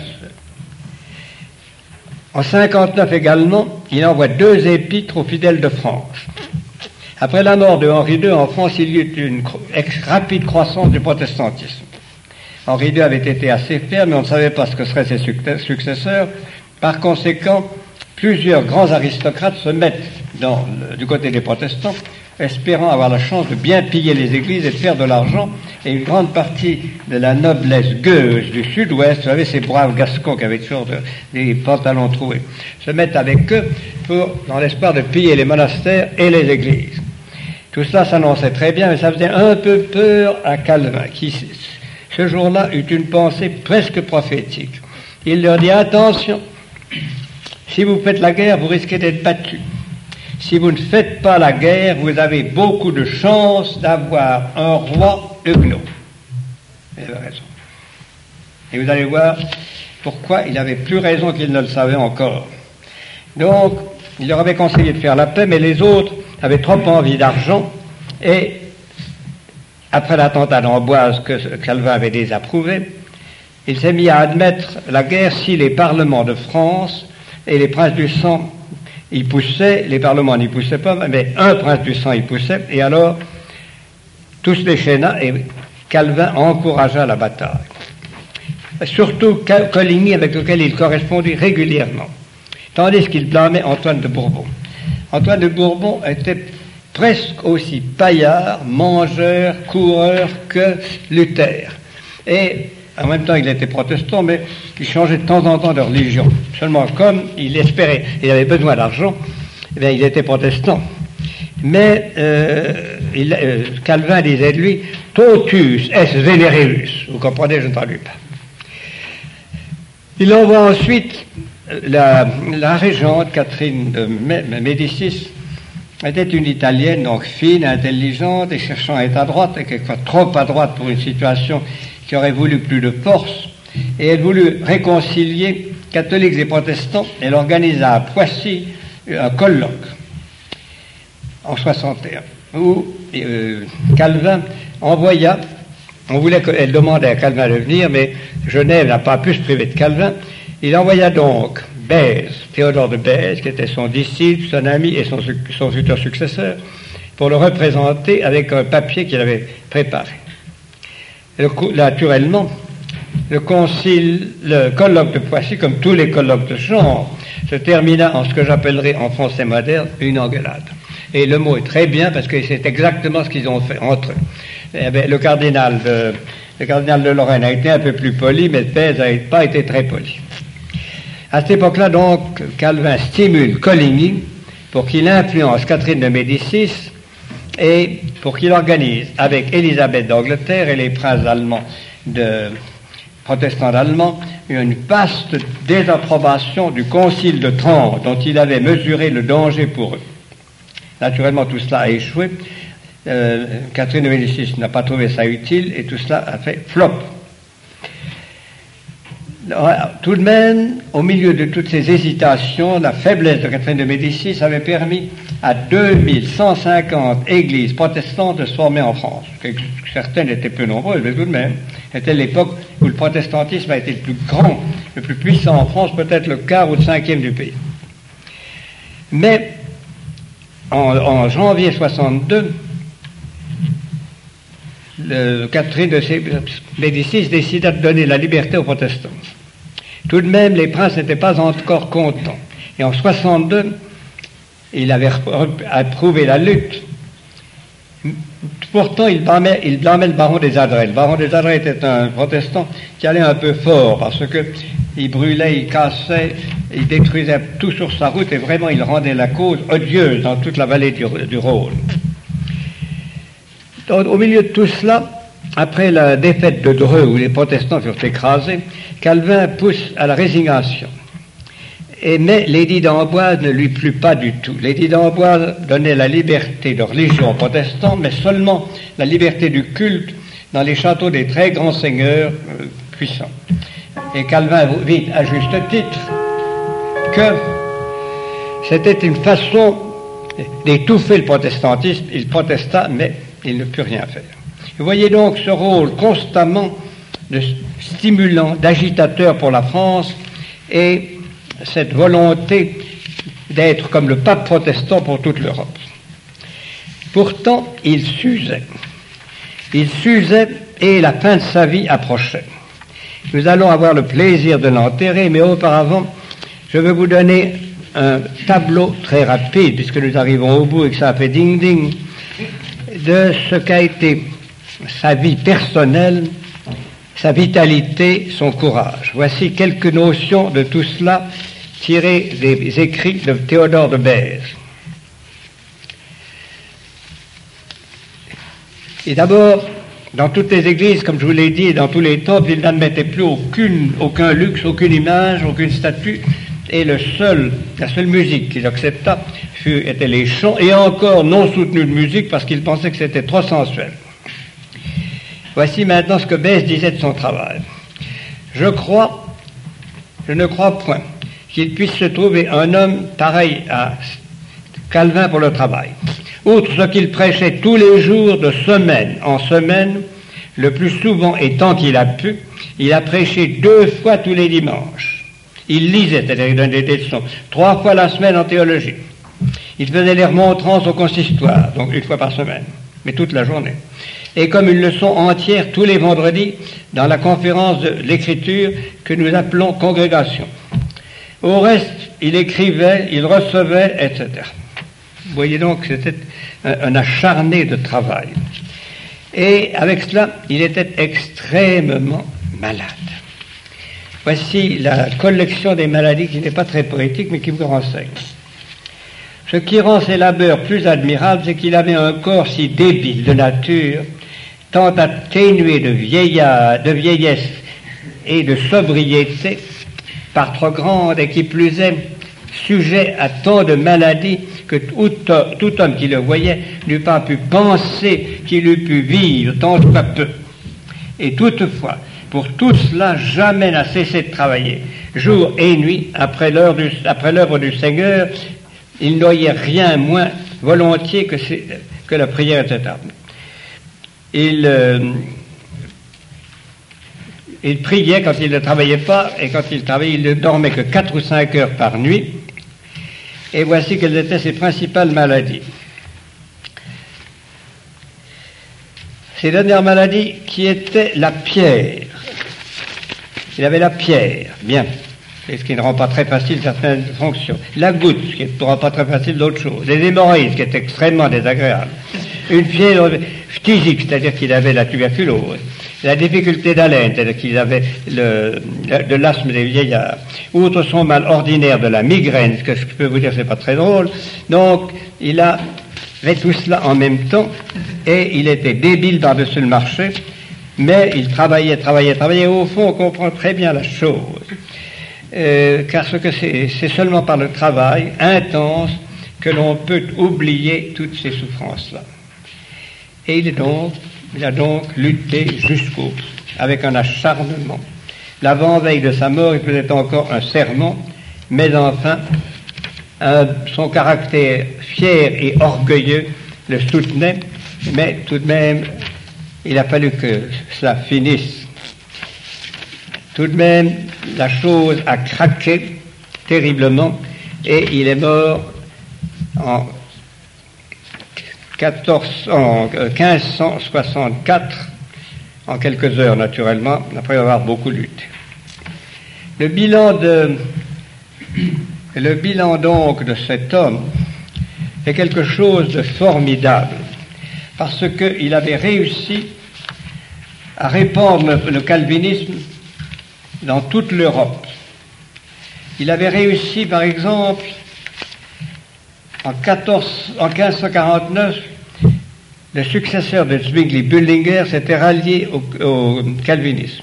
En cinquante-neuf également, il envoie deux épîtres aux fidèles de France. Après la mort de Henri deux, en France, il y eut une rapide croissance du protestantisme. Henri deux avait été assez ferme, mais on ne savait pas ce que seraient ses successeurs. Par conséquent, plusieurs grands aristocrates se mettent dans le, du côté des protestants, espérant avoir la chance de bien piller les églises et de faire de l'argent, et une grande partie de la noblesse gueuse du sud-ouest, vous savez, ces braves gascons qui avaient toujours de, des pantalons troués, se mettent avec eux pour, dans l'espoir de piller les monastères et les églises. Tout cela s'annonçait très bien, mais ça faisait un peu peur à Calvin, qui, ce jour-là, eut une pensée presque prophétique. Il leur dit, attention, si vous faites la guerre, vous risquez d'être battus. Si vous ne faites pas la guerre, vous avez beaucoup de chances d'avoir un roi huguenot. Il avait raison. Et vous allez voir pourquoi il avait plus raison qu'il ne le savait encore. Donc, il leur avait conseillé de faire la paix, mais les autres avaient trop envie d'argent, et après l'attentat d'Amboise que Calvin avait désapprouvé, il s'est mis à admettre la guerre si les parlements de France et les princes du sang y poussaient, les parlements n'y poussaient pas, mais un prince du sang y poussait, et alors tous les chaîna, et Calvin encouragea la bataille. Surtout Coligny, avec lequel il correspondit régulièrement, tandis qu'il blâmait Antoine de Bourbon. Antoine de Bourbon était presque aussi paillard, mangeur, coureur que Luther. Et en même temps, il était protestant, mais il changeait de temps en temps de religion. Seulement, comme il espérait, il avait besoin d'argent, eh bien, il était protestant. Mais euh, il, euh, Calvin disait de lui, totus est venereus. Vous comprenez, je ne traduis pas. Il envoie ensuite la, la régente Catherine de Médicis, était une Italienne, donc fine, intelligente, et cherchant à être à droite, et quelquefois trop à droite pour une situation qui aurait voulu plus de force, et elle voulut réconcilier catholiques et protestants. Elle organisa à Poissy un colloque en soixante et un, où euh, Calvin envoya, on voulait qu'elle demandait à Calvin de venir, mais Genève n'a pas pu se priver de Calvin. Il envoya donc Bèze, Théodore de Bèze, qui était son disciple, son ami et son, son futur successeur, pour le représenter avec un papier qu'il avait préparé. Le, naturellement, le concile, le colloque de Poissy, comme tous les colloques de genre, se termina en ce que j'appellerais en français moderne une engueulade. Et le mot est très bien parce que c'est exactement ce qu'ils ont fait entre eux. Eh bien, le cardinal de, le cardinal de Lorraine a été un peu plus poli, mais Bèze n'a pas été très poli. À cette époque-là, donc, Calvin stimule Coligny pour qu'il influence Catherine de Médicis et pour qu'il organise avec Élisabeth d'Angleterre et les princes allemands de protestants allemands une vaste désapprobation du concile de Trente dont il avait mesuré le danger pour eux. Naturellement, tout cela a échoué. Euh, Catherine de Médicis n'a pas trouvé ça utile et tout cela a fait flop. Tout de même, au milieu de toutes ces hésitations, la faiblesse de Catherine de Médicis avait permis à deux mille cent cinquante églises protestantes de se former en France. Certaines étaient peu nombreuses, mais tout de même, c'était l'époque où le protestantisme a été le plus grand, le plus puissant en France, peut-être le quart ou le cinquième du pays. Mais, en, en janvier soixante-deux, le, Catherine de Médicis décida de donner la liberté aux protestants. Tout de même, les princes n'étaient pas encore contents. Et en soixante-deux, il avait approuvé la lutte. Pourtant, il blâmait, il blâmait le baron des Adrets. Le baron des Adrets était un protestant qui allait un peu fort parce que il brûlait, il cassait, il détruisait tout sur sa route et vraiment il rendait la cause odieuse dans toute la vallée du, du Rhône. Donc, au milieu de tout cela, après la défaite de Dreux où les protestants furent écrasés, Calvin pousse à la résignation. Et, mais l'édit d'Amboise ne lui plut pas du tout. L'édit d'Amboise donnait la liberté de religion aux protestants, mais seulement la liberté du culte dans les châteaux des très grands seigneurs euh, puissants. Et Calvin vit à juste titre que c'était une façon d'étouffer le protestantisme. Il protesta, mais il ne put rien faire. Vous voyez donc ce rôle constamment de stimulant, d'agitateur pour la France et cette volonté d'être comme le pape protestant pour toute l'Europe. Pourtant, il s'usait. Il s'usait et la fin de sa vie approchait. Nous allons avoir le plaisir de l'enterrer, mais auparavant, je veux vous donner un tableau très rapide, puisque nous arrivons au bout et que ça a fait ding-ding, de ce qu'a été sa vie personnelle, sa vitalité, son courage. Voici quelques notions de tout cela tirées des écrits de Théodore de Bèze. Et d'abord, dans toutes les églises, comme je vous l'ai dit, et dans tous les temples, il n'admettait plus aucune, aucun luxe, aucune image, aucune statue, et le seul, la seule musique qu'il accepta fut, étaient les chants, et encore non soutenus de musique parce qu'il pensait que c'était trop sensuel. Voici maintenant ce que Bèze disait de son travail. Je crois, je ne crois point qu'il puisse se trouver un homme pareil à Calvin pour le travail. Outre ce qu'il prêchait tous les jours de semaine en semaine, le plus souvent et tant qu'il a pu, il a prêché deux fois tous les dimanches. Il lisait, c'est-à-dire il donnait des leçons, trois fois la semaine en théologie. Il faisait les remontrances au consistoire, donc une fois par semaine, mais toute la journée. Et comme une leçon entière tous les vendredis dans la conférence de l'écriture que nous appelons congrégation. Au reste, il écrivait, il recevait, et cetera. Vous voyez donc que c'était un, un acharné de travail. Et avec cela, il était extrêmement malade. Voici la collection des maladies qui n'est pas très poétique, mais qui vous renseigne. Ce qui rend ses labeurs plus admirables, c'est qu'il avait un corps si débile de nature, tant atténué de, vieillard, de vieillesse et de sobriété, par trop grande, et qui plus est, sujet à tant de maladies que tout, tout homme qui le voyait n'eût pas pu penser qu'il eût pu vivre tant soit peu. Et toutefois, pour tout cela, jamais n'a cessé de travailler. Jour et nuit, après l'heure du, après l'œuvre du Seigneur, il n'oyait rien moins volontiers que, que la prière, et cetera. Il, euh, il priait quand il ne travaillait pas, et quand il travaillait, il ne dormait que quatre ou cinq heures par nuit. Et voici quelles étaient ses principales maladies. Ses dernières maladies qui étaient la pierre. Il avait la pierre, bien, ce qui ne rend pas très facile certaines fonctions. La goutte, ce qui ne rend pas très facile d'autres choses. Les hémorroïdes, ce qui est extrêmement désagréable. Une fièvre phtisique, c'est-à-dire qu'il avait la tuberculose. La difficulté d'haleine, c'est-à-dire qu'il avait le, de l'asthme des vieillards. Outre son mal ordinaire de la migraine, ce que je peux vous dire, c'est pas très drôle. Donc, il a fait tout cela en même temps, et il était débile par-dessus le marché, mais il travaillait, travaillait, travaillait. Au fond, on comprend très bien la chose. Euh, car ce que c'est, c'est seulement par le travail intense que l'on peut oublier toutes ces souffrances-là. Et il est donc, il a donc lutté jusqu'au bout, avec un acharnement. L'avant-veille de sa mort, il faisait encore un sermon, mais enfin, un, son caractère fier et orgueilleux le soutenait, mais tout de même, il a fallu que cela finisse. Tout de même, la chose a craqué terriblement, et il est mort en quatorze, en quinze cent soixante-quatre, en quelques heures naturellement, après avoir beaucoup lutté. Le bilan de, le bilan donc de cet homme est quelque chose de formidable, parce qu'il avait réussi à répandre le, le calvinisme dans toute l'Europe. Il avait réussi, par exemple, en, quatorze, en quinze cent quarante-neuf, le successeur de Zwingli, Bullinger, s'était rallié au, au calvinisme.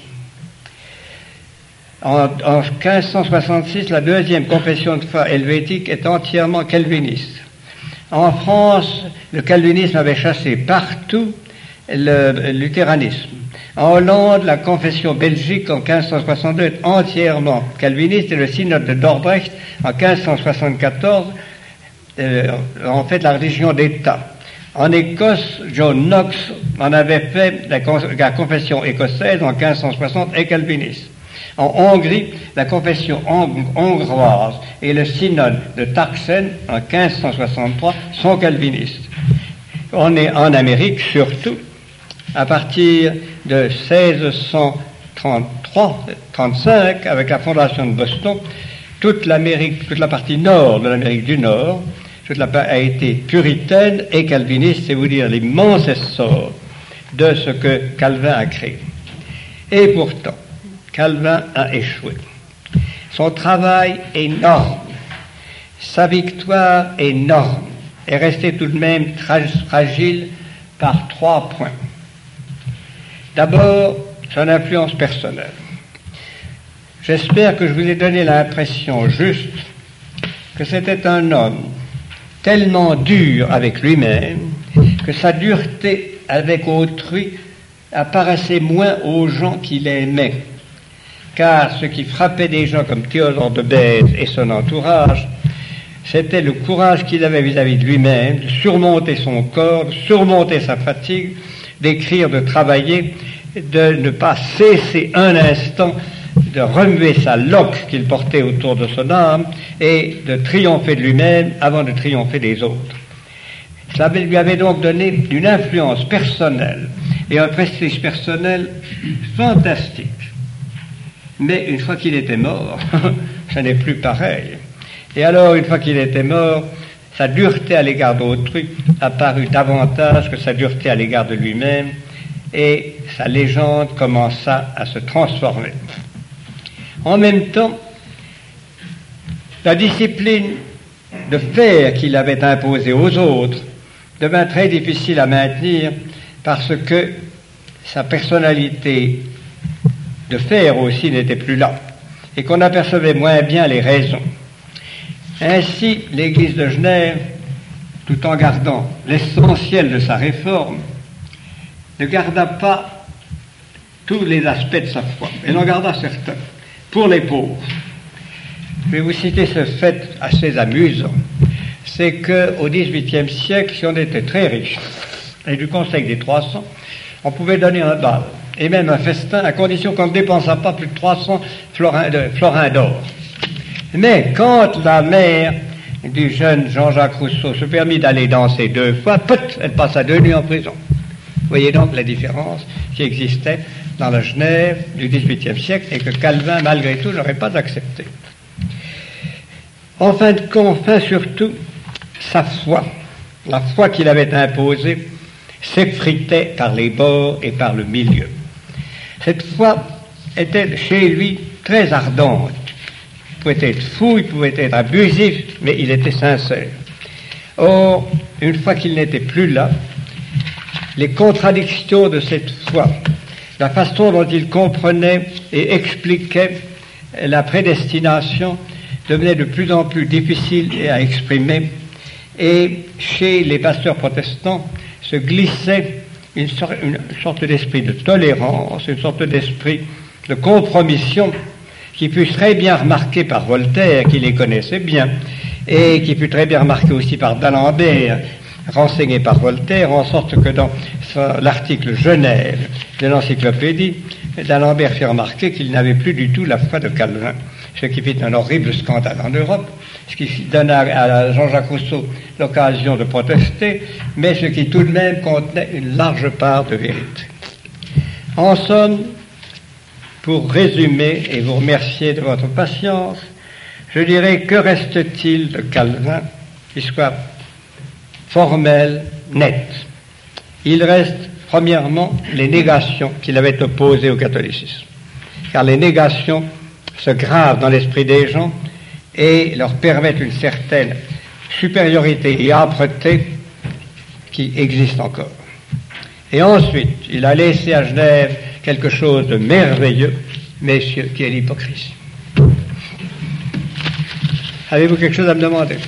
En, en quinze cent soixante-six, la deuxième confession de foi helvétique est entièrement calviniste. En France, le calvinisme avait chassé partout le, le luthéranisme. En Hollande, la confession belgique en quinze cent soixante-deux est entièrement calviniste, et le synode de Dordrecht en quinze cent soixante-quatorze euh, en fait la religion d'État. En Écosse, John Knox en avait fait la, la confession écossaise en quinze cent soixante est calviniste. En Hongrie, la confession hongroise et le synode de Taxen en quinze cent soixante-trois sont calvinistes. On est en Amérique surtout, à partir de seize cent trente-trois trente-cinq, avec la fondation de Boston, toute l'Amérique, toute la partie nord de l'Amérique du Nord, toute la a été puritaine et calviniste, c'est vous dire l'immense essor de ce que Calvin a créé. Et pourtant, Calvin a échoué. Son travail énorme, sa victoire énorme, est restée tout de même fragile par trois points. D'abord, son influence personnelle. J'espère que je vous ai donné l'impression juste que c'était un homme tellement dur avec lui-même que sa dureté avec autrui apparaissait moins aux gens qu'il aimait. Car ce qui frappait des gens comme Théodore de Bèze et son entourage, c'était le courage qu'il avait vis-à-vis de lui-même, de surmonter son corps, de surmonter sa fatigue, d'écrire, de travailler, de ne pas cesser un instant de remuer sa loque qu'il portait autour de son âme et de triompher de lui-même avant de triompher des autres. Cela lui avait donc donné une influence personnelle et un prestige personnel fantastique. Mais une fois qu'il était mort, ce n'est plus pareil. Et alors, une fois qu'il était mort, sa dureté à l'égard d'autrui apparut davantage que sa dureté à l'égard de lui-même, et sa légende commença à se transformer. En même temps, la discipline de faire qu'il avait imposée aux autres devint très difficile à maintenir parce que sa personnalité de faire aussi n'était plus là et qu'on apercevait moins bien les raisons. Ainsi, l'Église de Genève, tout en gardant l'essentiel de sa réforme, ne garda pas tous les aspects de sa foi. Elle en garda certains, pour les pauvres. Je vais vous citer ce fait assez amusant. C'est qu'au dix-huitième siècle, si on était très riche, et du Conseil des trois cents, on pouvait donner un bal, et même un festin, à condition qu'on ne dépensât pas plus de trois cents florins, de, florins d'or. Mais quand la mère du jeune Jean-Jacques Rousseau se permit d'aller danser deux fois, put, elle passa deux nuits en prison. Vous voyez donc la différence qui existait dans la Genève du dix-huitième siècle et que Calvin, malgré tout, n'aurait pas accepté. En fin de compte, enfin surtout, sa foi, la foi qu'il avait imposée, s'effritait par les bords et par le milieu. Cette foi était chez lui très ardente. Il pouvait être fou, il pouvait être abusif, mais il était sincère. Or, une fois qu'il n'était plus là, les contradictions de cette foi, la façon dont il comprenait et expliquait la prédestination devenaient de plus en plus difficiles à exprimer, et chez les pasteurs protestants se glissait une sorte, une sorte d'esprit de tolérance, une sorte d'esprit de compromission qui fut très bien remarqué par Voltaire, qui les connaissait bien, et qui fut très bien remarqué aussi par d'Alembert, renseigné par Voltaire, en sorte que dans l'article Genève de l'encyclopédie, d'Alembert fit remarquer qu'il n'avait plus du tout la foi de Calvin, ce qui fit un horrible scandale en Europe, ce qui donna à Jean-Jacques Rousseau l'occasion de protester, mais ce qui tout de même contenait une large part de vérité. En somme, pour résumer et vous remercier de votre patience, je dirais que reste-t-il de Calvin qui soit formel, net? Il reste, premièrement, les négations qu'il avait opposées au catholicisme. Car les négations se gravent dans l'esprit des gens et leur permettent une certaine supériorité et âpreté qui existe encore. Et ensuite, il a laissé à Genève quelque chose de merveilleux, messieurs, qui est l'hypocrisie. Avez-vous quelque chose à me demander?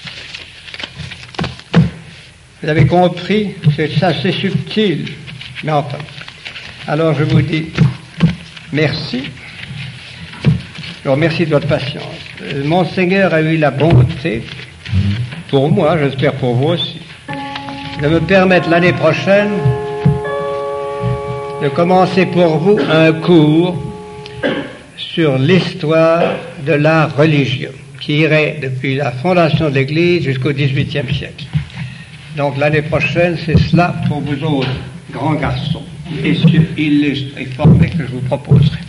Vous avez compris? C'est assez subtil, mais enfin. Alors je vous dis merci. Je vous remercie de votre patience. Monseigneur a eu la bonté, pour moi, j'espère pour vous aussi, de me permettre l'année prochaine de commencer pour vous un cours sur l'histoire de l'art religieux, qui irait depuis la fondation de l'Église jusqu'au dix-huitième siècle. Donc l'année prochaine, c'est cela pour vous autres, grands garçons, messieurs illustres et formés, que je vous proposerai.